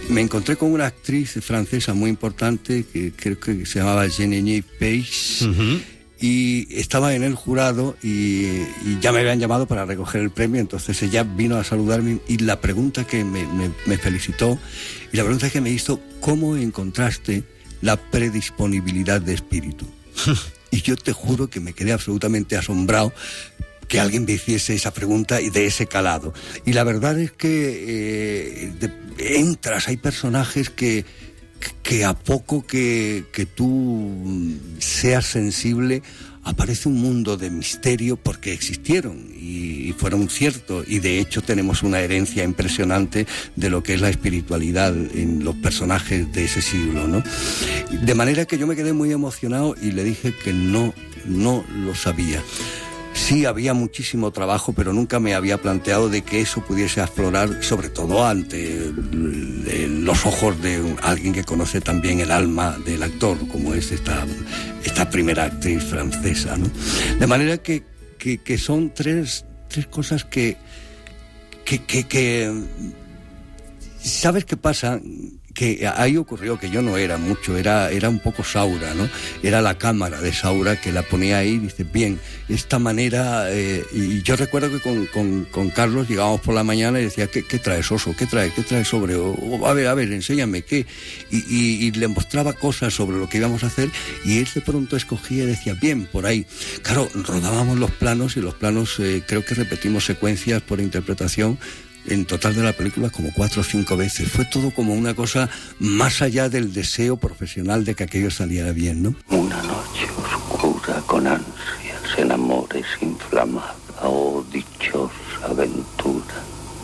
me encontré con una actriz francesa muy importante que creo que se llamaba Geneviève Page. Uh-huh. Y estaba en el jurado y, y ya me habían llamado para recoger el premio, entonces ella vino a saludarme y la pregunta que me, me, me felicitó y la pregunta que me hizo, ¿cómo encontraste la predisponibilidad de espíritu? Y yo te juro que me quedé absolutamente asombrado que alguien me hiciese esa pregunta y de ese calado. Y la verdad es que eh, de, entras, hay personajes que... que a poco que, que tú seas sensible, aparece un mundo de misterio porque existieron y, y fueron ciertos, y de hecho tenemos una herencia impresionante de lo que es la espiritualidad en los personajes de ese siglo, ¿no? De manera que yo me quedé muy emocionado y le dije que no, no lo sabía. Sí, había muchísimo trabajo, pero nunca me había planteado de que eso pudiese aflorar, sobre todo ante los ojos de alguien que conoce también el alma del actor, como es esta, esta primera actriz francesa, ¿no? De manera que, que, que son tres, tres cosas que, que, que, que... ¿Sabes qué pasa? Que ahí ocurrió que yo no era mucho, era, era un poco Saura, ¿no? Era la cámara de Saura que la ponía ahí y dice, bien, esta manera... Eh, y yo recuerdo que con, con, con Carlos llegábamos por la mañana y decía, ¿qué, qué traes, Oso? ¿Qué traes? ¿Qué traes sobre? O, o, a ver, a ver, enséñame, ¿qué? Y, y, y le mostraba cosas sobre lo que íbamos a hacer y él de pronto escogía y decía, bien, por ahí. Claro, rodábamos los planos y los planos, eh, creo que repetimos secuencias por interpretación en total de la película como cuatro o cinco veces. Fue todo como una cosa más allá del deseo profesional de que aquello saliera bien, ¿no? Una noche oscura con ansias en amores inflamada, oh dichosa aventura.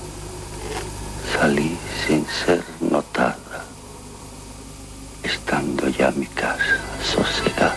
Salí sin ser notada, estando ya mi casa sosegada.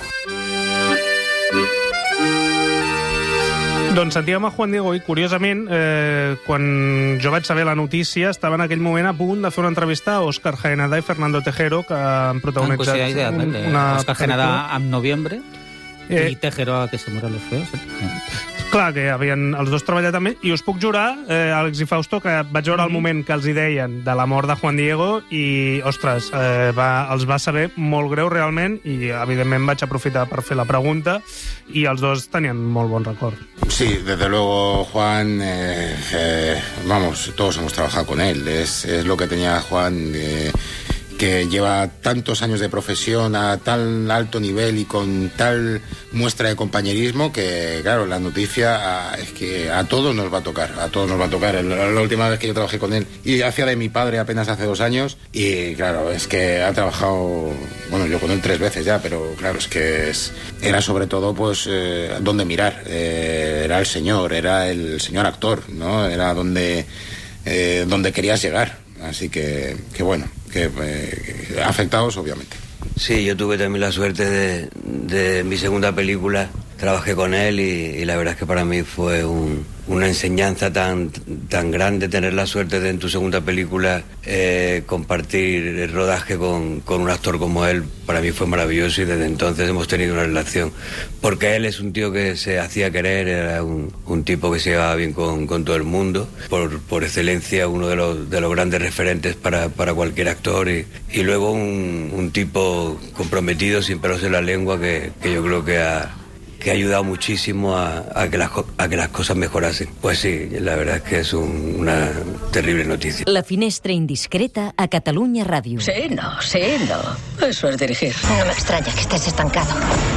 Doncs sentíem a Juan Diego i, curiosament, eh, quan jo vaig saber la notícia, estava en aquell moment a punt de fer una entrevista a Óscar Jaenada i Fernando Tejero, que han protagonitzat ah, pues idea, un, vale. una Óscar Jaenada en noviembre eh, i Tejero a Que se mueran los feos. Eh. Clar, que havien els dos treballat també, i us puc jurar, eh, Àlex i Fausto, que vaig veure el moment que els hi deien de la mort de Juan Diego i, ostres, eh, va, els va saber molt greu realment i, evidentment, vaig aprofitar per fer la pregunta i els dos tenien molt bon record. Sí, desde luego, Juan, eh, eh, vamos, todos hemos trabajado con él. Es, es lo que tenía Juan, eh, que lleva tantos años de profesión a tan alto nivel y con tal muestra de compañerismo que, claro, la noticia a, es que a todos nos va a tocar, a todos nos va a tocar. La, la última vez que yo trabajé con él, y hacía de mi padre apenas hace dos años, y claro, es que ha trabajado, bueno, yo con él tres veces ya, pero claro, es que es, era sobre todo, pues, eh, dónde mirar. Eh, era el señor, era el señor actor, ¿no? Era donde, eh, donde querías llegar. Así que, que bueno, que eh, afectados, obviamente. Sí, yo tuve también la suerte de, de mi segunda película, trabajé con él y, y la verdad es que para mí fue un, una enseñanza tan, tan grande tener la suerte de en tu segunda película eh, compartir el rodaje con, con un actor como él. Para mí fue maravilloso y desde entonces hemos tenido una relación, porque él es un tío que se hacía querer, era un, un tipo que se llevaba bien con, con todo el mundo, por, por excelencia uno de los, de los grandes referentes para, para cualquier actor, y, y luego un, un tipo comprometido, sin pelos en la lengua, que, que yo creo que ha que ha ayudado muchísimo a, a, que las, a que las cosas mejorasen. Pues sí, la verdad es que es un, una terrible noticia. La finestra indiscreta a Catalunya Ràdio. Sí, no, sí, no. Eso es dirigir. No me extraña que estés estancado.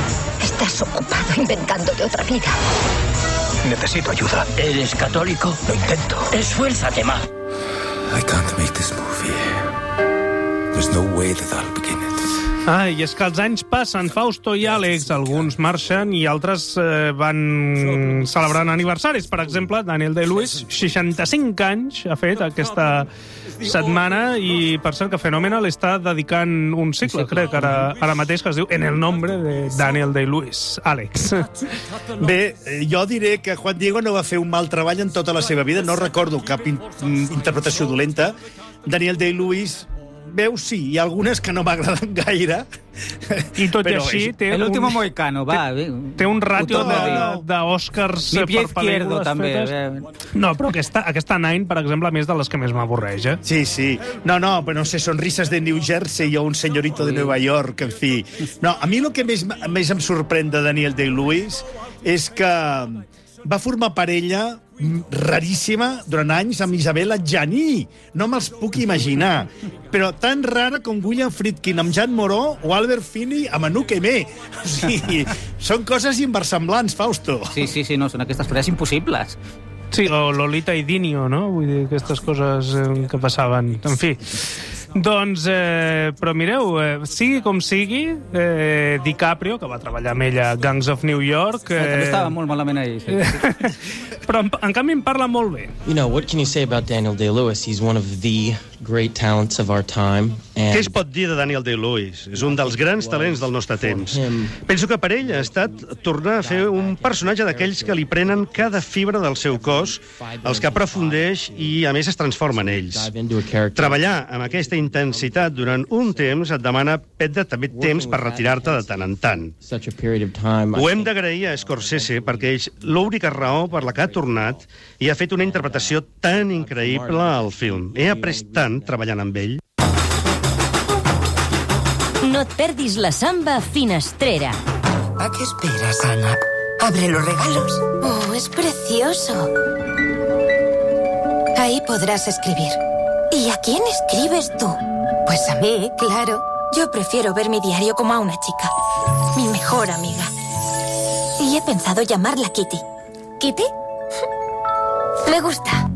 Estás ocupado inventándote otra vida. Necesito ayuda. ¿Eres católico? Lo intento. Esfuérzate más. I can't make this movie. There's no way that I'll begin it. Ah, i és que els anys passen, Fausto i Àlex, alguns marxen i altres eh, van celebrant aniversaris. Per exemple, Daniel Day-Lewis, seixanta-cinc anys ha fet aquesta setmana, i per cert que Phenomenal està dedicant un cicle, crec, ara, ara mateix, que es diu En el nombre de Daniel Day-Lewis. Àlex. Bé, jo diré que Juan Diego no va fer un mal treball en tota la seva vida, no recordo cap in interpretació dolenta. Daniel Day-Lewis veus, sí, hi ha algunes que no m'agraden gaire. I tot i Però així és- té El último un, mohicano, va. té, té un ràtio Ho torno a dir. d'Oscars Mi per pie izquierdo, pel·lícules també. fetes. No, però aquesta, aquesta Nine, per exemple, a més de les que més m'avorreix, eh? Sí, sí. No, no, però no sé, sonrises de New Jersey o un senyorito de Nueva York, en fi. No, a mi el que més, més em sorprèn de Daniel Day-Lewis és que va formar parella raríssima durant anys amb Isabella Gianni. No me'ls puc imaginar. Però tan rara com William Friedkin amb Jean Moreau o Albert Finney amb Anouk Aimée. O sigui, són coses inversemblants, Fausto. Sí, sí, sí, no, són aquestes parelles impossibles. Sí, o Lolita i Dinio, no? Vull dir, aquestes coses eh, que passaven. En fi. Doncs, eh, però mireu, eh, sigui com sigui, eh, DiCaprio, que va treballar amb ella a Gangs of New York... Eh... També Eh, estava molt malament ahir. Sí. però, en, en canvi, em parla molt bé. You know, what can you say about Daniel Day-Lewis? He's one of the great talents of our time. Què es pot dir de Daniel Day-Lewis? És un dels grans talents del nostre temps. Penso que per ell ha estat tornar a fer un personatge d'aquells que li prenen cada fibra del seu cos, els que aprofundeix i, a més, es transforma en ells. Treballar amb aquesta intensitat durant un temps et demana prendre també temps per retirar-te de tant en tant. Ho hem d'agrair a Scorsese perquè és l'única raó per la que ha tornat i ha fet una interpretació tan increïble al film. He après tant treballant amb ell. No et perdis la samba Finestrera. ¿A qué esperas, Ana? ¿Abre los regalos? Oh, es precioso. Ahí podrás escribir. ¿Y a quién escribes tú? Pues a mí, claro. Yo prefiero ver mi diario como a una chica. Mi mejor amiga. Y he pensado llamarla Kitty. ¿Kitty? Me gusta.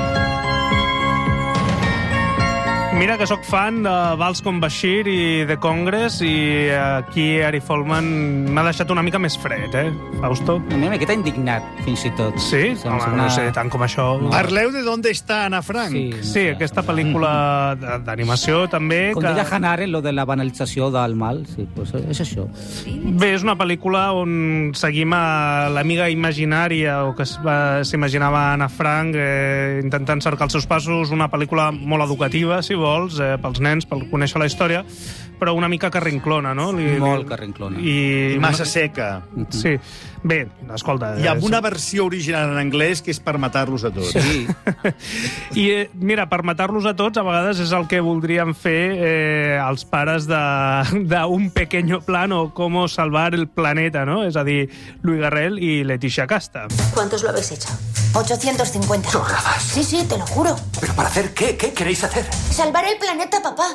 Mira que sóc fan de Vals com Bashir i de Congress i aquí Ari Folman m'ha deixat una mica més fred, eh, Fausto? A mi m'ha quedat indignat, fins i tot. Sí? Home, una... no sé, tant com això... Parleu de d'on està Ana Frank. Sí, sí, aquesta pel·lícula d'animació també... Com que... deia Hannah Arendt, lo de la banalització del mal, sí, pues és això. Bé, és una pel·lícula on seguim a l'amiga imaginària o que s'imaginava Ana Frank eh, intentant cercar els seus passos, una pel·lícula molt educativa, si vols, eh, pels nens, per conèixer la història, però una mica carrinclona, no? Li, Molt carrinclona. I, I massa seca. Sí. Bé, escolta... Hi ha una versió original en anglès que és per matar-los a tots. Sí. I eh, mira, per matar-los a tots, a vegades és el que voldrien fer eh, els pares d'un pequeño plan o com salvar el planeta, no? És a dir, Luis Garrel i Leticia Casta. ¿Cuántos lo habéis hecho? ochocientos cincuenta. Chorradas. Sí, sí, te lo juro. ¿Pero para hacer qué? ¿Qué queréis hacer? Salvar el planeta, papá.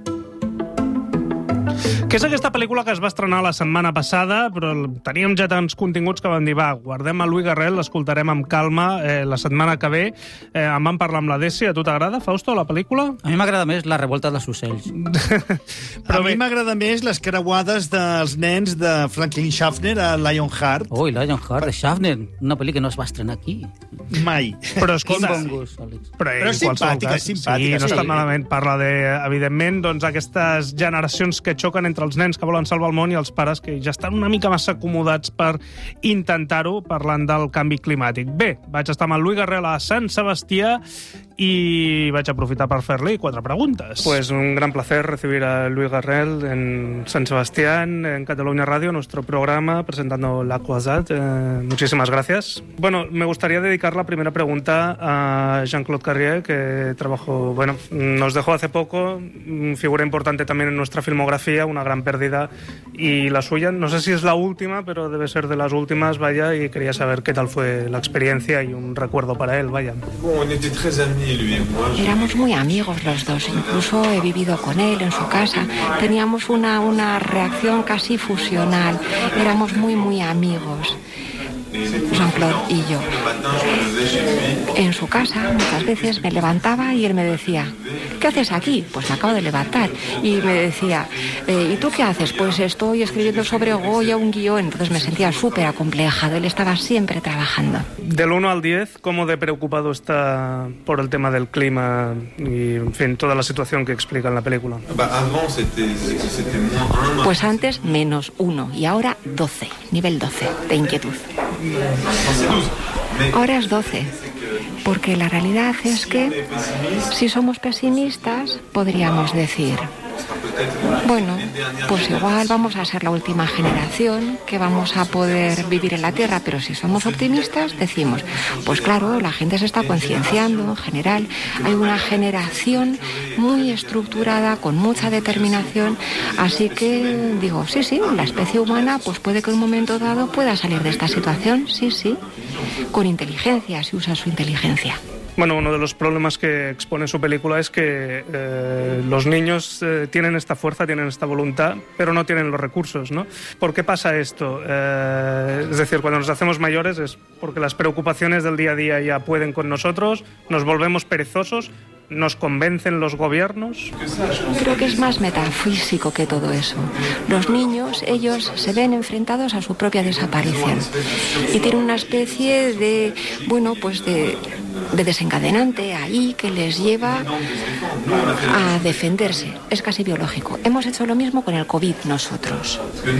Que és aquesta pel·lícula que es va estrenar la setmana passada, però teníem ja tants continguts que vam dir, va, guardem a Luis Garrel, l'escoltarem amb calma eh, la setmana que ve. Eh, em van parlar amb la Desi. A tu t'agrada, Fausto, la pel·lícula? A mi m'agrada més La revolta dels ocells. Però a mi m'agrada més les creuades dels nens de Franklin Schaffner a Lionheart. Ui, Lionheart, de Schaffner, una pel·li que no es va estrenar aquí. Mai. Però escolta... Quin bon gust, Àlex. Però, Però en simpàtica, cas, simpàtica, Sí, no sí. està malament. Parla de, evidentment, doncs, aquestes generacions que xoquen entre els nens que volen salvar el món i els pares que ja estan una mica massa acomodats per intentar-ho, parlant del canvi climàtic. Bé, vaig estar amb el Luis Garrel a Sant Sebastià y vaig a aprofitar para hacerle cuatro preguntas. Pues un gran placer recibir a Luis Garrel en San Sebastián, en Cataluña Radio, nuestro programa presentando La Croisade. Eh, muchísimas gracias. Bueno, me gustaría dedicar la primera pregunta a Jean-Claude Carrier, que trabajó, bueno, nos dejó hace poco, figura importante también en nuestra filmografía, una gran pérdida, y la suya, no sé si es la última, pero debe ser de las últimas, vaya, y quería saber qué tal fue la experiencia y un recuerdo para él, vaya. Éramos muy amigos los dos, incluso he vivido con él en su casa. Teníamos una, una reacción casi fusional, éramos muy, muy amigos, Jean-Claude y yo. En su casa muchas veces me levantaba y él me decía: ¿qué haces aquí? Pues me acabo de levantar. Y me decía: eh, ¿y tú qué haces? Pues estoy escribiendo sobre Goya un guión. Entonces me sentía súper acomplejado, él estaba siempre trabajando. Del uno al diez, ¿cómo de preocupado está por el tema del clima y, en fin, toda la situación que explica en la película? Pues antes menos uno y ahora doce, nivel doce de inquietud. Ahora es doce. Porque la realidad es que si somos pesimistas podríamos decir, bueno, pues igual vamos a ser la última generación que vamos a poder vivir en la Tierra, pero si somos optimistas decimos, pues claro, la gente se está concienciando en general, hay una generación muy estructurada, con mucha determinación, así que digo, sí, sí, la especie humana pues puede que en un momento dado pueda salir de esta situación, sí, sí, con inteligencia, si usa su inteligencia. Bueno, uno de los problemas que expone su película es que eh, los niños eh, tienen esta fuerza, tienen esta voluntad, pero no tienen los recursos, ¿no? ¿Por qué pasa esto? Eh, es decir, cuando nos hacemos mayores es porque las preocupaciones del día a día ya pueden con nosotros, nos volvemos perezosos, nos convencen los gobiernos. Creo que es más metafísico que todo eso. Los niños, ellos se ven enfrentados a su propia desaparición y tienen una especie de, bueno, pues de, de desencadenante ahí que les lleva a defenderse. Es casi biológico. Hemos hecho lo mismo con el COVID nosotros.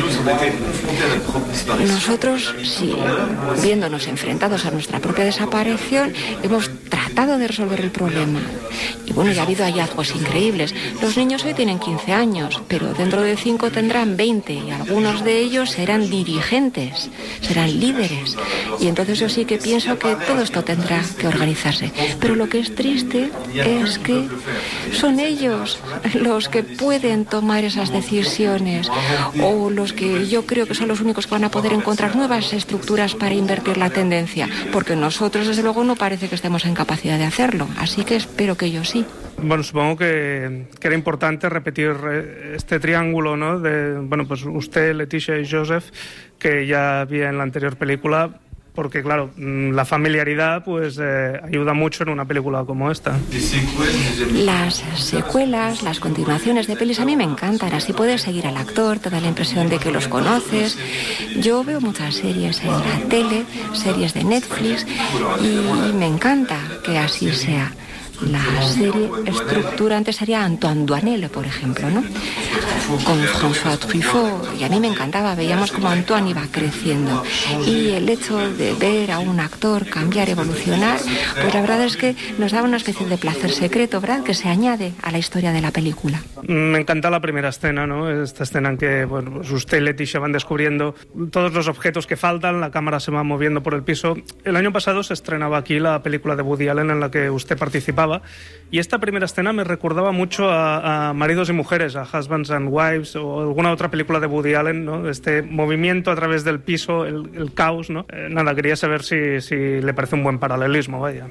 Nosotros, sí, viéndonos enfrentados a nuestra propia desaparición, hemos tratado de resolver el problema. Y bueno, ya ha habido hallazgos increíbles. Los niños hoy tienen quince años, pero dentro de cinco tendrán veinte y algunos de ellos serán dirigentes, serán líderes. Y entonces yo sí que pienso que todo esto tendrá que organizarse. Pero lo que es triste es que son ellos los que pueden tomar esas decisiones o los que yo creo que son los únicos que van a poder encontrar nuevas estructuras para invertir la tendencia, porque nosotros desde luego no parece que estemos en capacidad de hacerlo. Así que espero que ellos sí. Bueno, supongo que, que era importante repetir este triángulo, ¿no? De, bueno, pues usted, Leticia y Joseph, que ya había en la anterior película, porque claro, la familiaridad pues eh, ayuda mucho en una película como esta. Las secuelas, las continuaciones de pelis a mí me encantan, así puedes seguir al actor, te da la impresión de que los conoces. Yo veo muchas series en la tele, series de Netflix, y me encanta que así sea. La serie estructura antes sería Antoine Duanel, por ejemplo, ¿no? Con François Truffaut, y a mí me encantaba, veíamos como Antoine iba creciendo. Y el hecho de ver a un actor cambiar, evolucionar, pues la verdad es que nos daba una especie de placer secreto, ¿verdad?, que se añade a la historia de la película. Me encanta la primera escena, ¿no? Esta escena en que bueno, pues usted y Leticia van descubriendo todos los objetos que faltan, la cámara se va moviendo por el piso. El año pasado se estrenaba aquí la película de Woody Allen en la que usted participaba, y esta primera escena me recordaba mucho a, a Maridos y Mujeres, a Husbands and Wives, o alguna otra película de Woody Allen, ¿no? Este movimiento a través del piso, el, el caos, ¿no? Eh, nada, quería saber si, si le parece un buen paralelismo, vaya.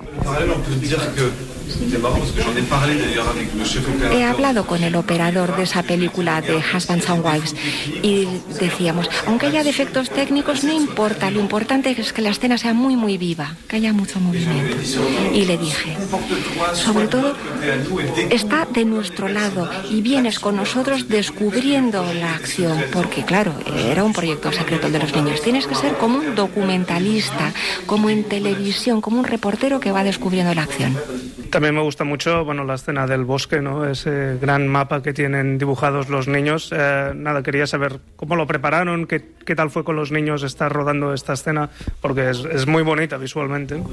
He hablado con el operador de esa película de Husbands and Wives y decíamos, aunque haya defectos técnicos, no importa, lo importante es que la escena sea muy, muy viva, que haya mucho movimiento. Y le dije, sobre todo, está de nuestro lado y vienes con nosotros descubriendo la acción, porque claro, era un proyecto secreto de los niños. Tienes que ser como un documentalista, como en televisión, como un reportero que va descubriendo la acción. También me gusta mucho, bueno, la escena del bosque, ¿no? Ese gran mapa que tienen dibujados los niños. Eh, nada, quería saber cómo lo prepararon, qué, qué tal fue con los niños estar rodando esta escena, porque es, es muy bonita visualmente.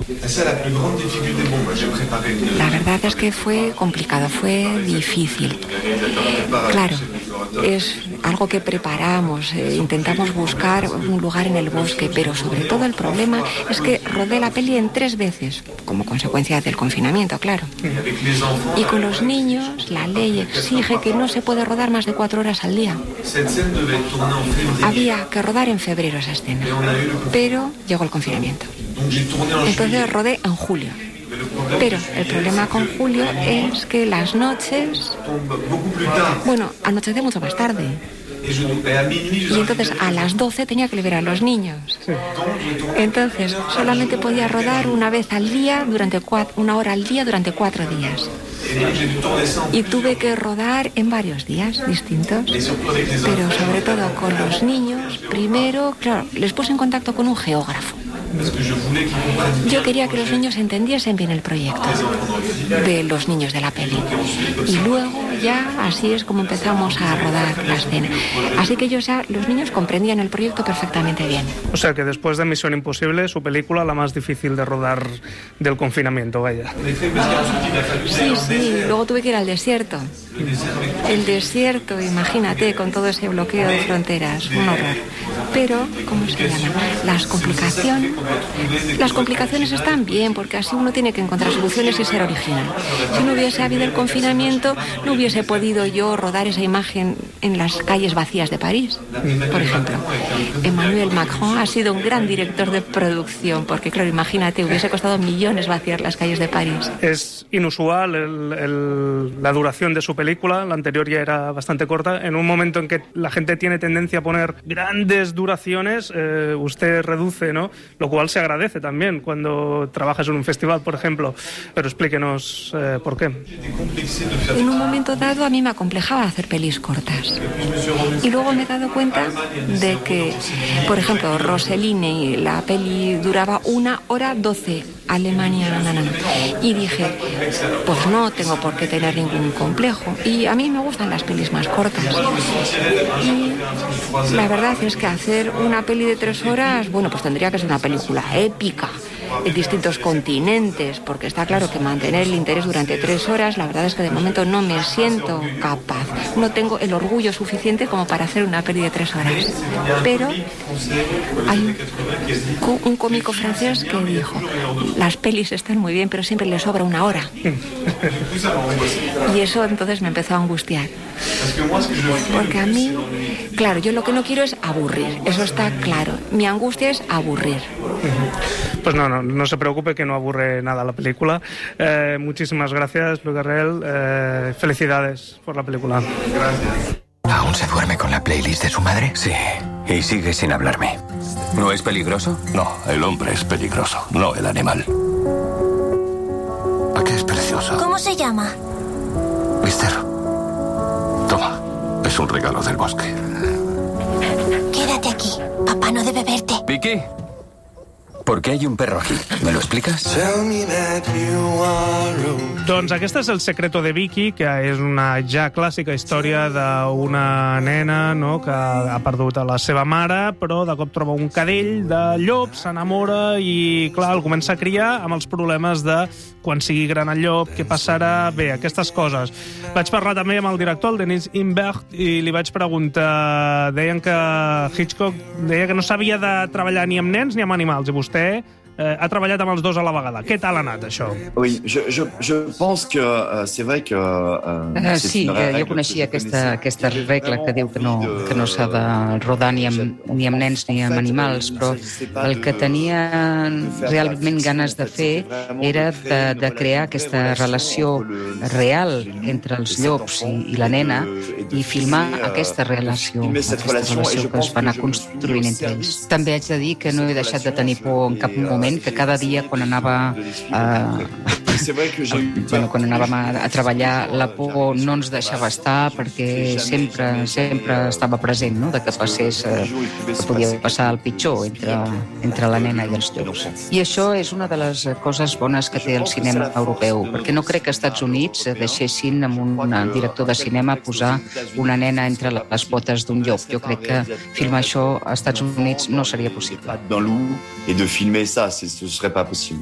La verdad es que fue complicado, fue difícil. Claro, es algo que preparamos, eh, intentamos buscar un lugar en el bosque, pero sobre todo el problema es que rodé la peli en tres veces, como consecuencia del confinamiento, claro. Y con los niños, la ley exige que no se puede rodar más de cuatro horas al día. Había que rodar en febrero esa escena, pero llegó el confinamiento. Entonces rodé en julio. Pero el problema con Julio es que las noches, bueno, anochece mucho más tarde. Y entonces a las doce tenía que liberar a los niños. Entonces solamente podía rodar una vez al día, durante cuatro, una hora al día durante cuatro días. Y tuve que rodar en varios días distintos. Pero sobre todo con los niños, primero, claro, les puse en contacto con un geógrafo. Yo quería que los niños entendiesen bien el proyecto de los niños de la peli. Y luego ya así es como empezamos a rodar la escena. Así que ellos ya, los niños comprendían el proyecto perfectamente bien. O sea que después de Misión Imposible, su película la más difícil de rodar del confinamiento, vaya. Sí, sí, luego tuve que ir al desierto. El desierto, imagínate, con todo ese bloqueo de fronteras, un horror. Pero, ¿cómo se llama? Las complicaciones... Las complicaciones están bien, porque así uno tiene que encontrar soluciones y ser original. Si no hubiese habido el confinamiento, no hubiese podido yo rodar esa imagen en las calles vacías de París. Por ejemplo, Emmanuel Macron ha sido un gran director de producción, porque, claro, imagínate, hubiese costado millones vaciar las calles de París. Es inusual el, el, la duración de su película, la anterior ya era bastante corta. En un momento en que la gente tiene tendencia a poner grandes duraciones, eh, usted reduce, ¿no? Lo cual se agradece también cuando trabajas en un festival, por ejemplo. Pero explíquenos eh, por qué. En un momento dado a mí me acomplejaba hacer pelis cortas. Y luego me he dado cuenta de que, por ejemplo, Rossellini, la peli duraba una hora doce. Alemania, no, no, no. Y dije, pues no tengo por qué tener ningún complejo. Y a mí me gustan las pelis más cortas. Y la verdad es que hacer una peli de tres horas, bueno, pues tendría que ser una película épica, en distintos continentes, porque está claro que mantener el interés durante tres horas, la verdad es que de momento no me siento capaz. No tengo el orgullo suficiente como para hacer una peli de tres horas. Pero hay un, un cómico francés que dijo, las pelis están muy bien, pero siempre le sobra una hora. Y eso entonces me empezó a angustiar. Porque a mí, claro, yo lo que no quiero es aburrir, eso está claro. Mi angustia es aburrir. Pues no, no, no se preocupe que no aburre nada la película. Eh, muchísimas gracias, Luis Garrel. Eh, felicidades por la película. Gracias. ¿Aún se duerme con la playlist de su madre? Sí, y sigue sin hablarme. ¿No es peligroso? No, el hombre es peligroso, no el animal. ¿A qué es precioso? ¿Cómo se llama? Mister. Toma, es un regalo del bosque. Quédate aquí, papá no debe verte. Vicky, ¿por qué hay un perro aquí? ¿Me lo explicas? Doncs aquest és El secreto de Vicky, que és una ja clàssica història d'una nena, no?, que ha perdut a la seva mare, però de cop troba un cadell de llop, s'enamora i, clar, el comença a criar amb els problemes de quan sigui gran el llop, què passarà... Bé, aquestes coses. Vaig parlar també amb el director, el Denis Imbert, i li vaig preguntar... Deien que Hitchcock deia que no s'havia de treballar ni amb nens ni amb animals, i vostè eh, ha treballat amb els dos a la vegada. Què tal ha anat, això? Oui, je, je, je pense que uh, c'est vrai que... Uh, uh, sí, jo coneixia aquesta, aquesta regla que diu que no, que no s'ha de rodar ni amb, ni amb nens ni amb animals, però el que tenia realment ganes de fer era de, de crear aquesta relació real entre els llops i, i la nena i filmar aquesta relació, aquesta relació que es va anar construint entre ells. També haig de dir que no he deixat de tenir por en cap moment, que cada dia quan anava a, bueno, quan anàvem a, a treballar la por no ens deixava estar perquè sempre, sempre estava present, no?, de que passés, eh, que podia passar el pitjor entre, entre la nena i els llops. I això és una de les coses bones que té el cinema europeu, perquè no crec que als Estats Units deixessin amb un director de cinema posar una nena entre les potes d'un llop. Jo crec que filmar això als Estats Units no seria possible. Et de filmer ça, ce serait pas possible.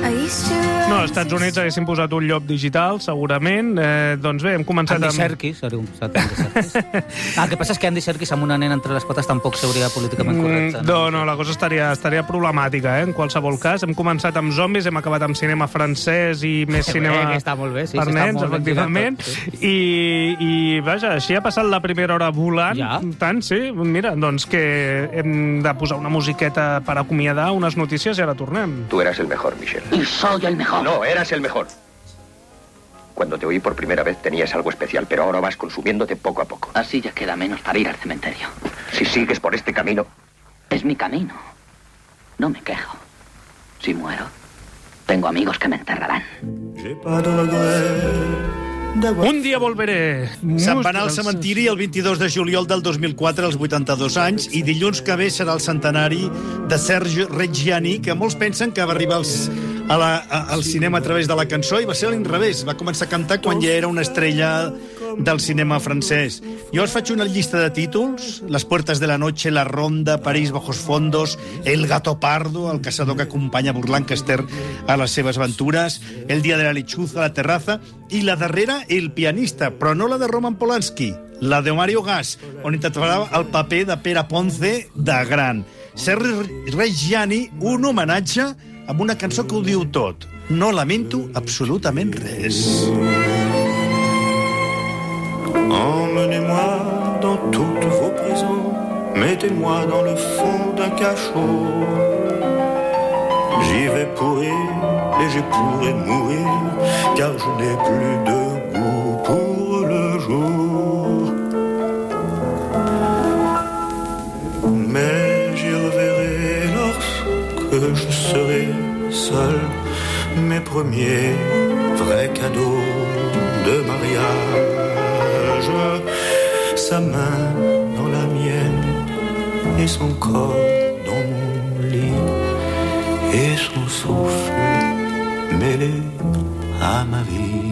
No, als Estats Units haguessin posat un llop digital, segurament. Eh, doncs bé, hem començat Andy amb... Serkis, hauria posat Andy Serkis. Ah, el que passa és que Andy Serkis amb una nena entre les potes tampoc s'hauria políticament correcte. No, no, la cosa estaria, estaria problemàtica, eh? En qualsevol cas. Hem començat amb zombis, hem acabat amb cinema francès i més cinema bé, està molt bé, sí, per sí, nens, molt efectivament. Sí. I, I, vaja, així ha passat la primera hora volant. Ja. Tant, sí. Mira, doncs que hem de posar una musiqueta per acomiadar, unes notícies, i ara tornem. Tu eras el mejor, Michel. Y soy el mejor. No, eras el mejor. Cuando te oí por primera vez tenías algo especial, pero ahora vas consumiéndote poco a poco. Así ya queda menos para ir al cementerio. Si sigues por este camino... Es mi camino. No me quejo. Si muero, tengo amigos que me enterrarán. Un dia volveré. Se'n va anar al cementiri el vint-i-dos de juliol del dos mil quatre, als vuitanta-dos anys, i dilluns que ve serà el centenari de Serge Reggiani, que molts pensen que va arribar als, a la, a, al cinema a través de la cançó, i va ser a l'inrevés. Va començar a cantar quan ja era una estrella del cinema francès. Jo us faig una llista de títols: Las puertas de la noche, La ronda, París bajos fondos, El gato pardo, el caçador que acompanya Burt Lancaster a les seves aventures, El día de la lechuza, La terraza, i la darrera, El pianista, però no la de Roman Polanski, la de Mario Gas, on interpretava el paper de Pere Ponce de gran. Sergi Reggiani, un homenatge amb una cançó que ho diu tot. No lamento absolutament res. Emmenez-moi dans toutes vos prisons, mettez-moi dans le fond d'un cachot. J'y vais pourrir et j'y pourrai mourir, car je n'ai plus de goût pour le jour. Mais j'y reverrai lorsque je serai seul, mes premiers vrais cadeaux de mariage. Sa main dans la mienne et son corps dans mon lit, et son souffle mêlé à ma vie.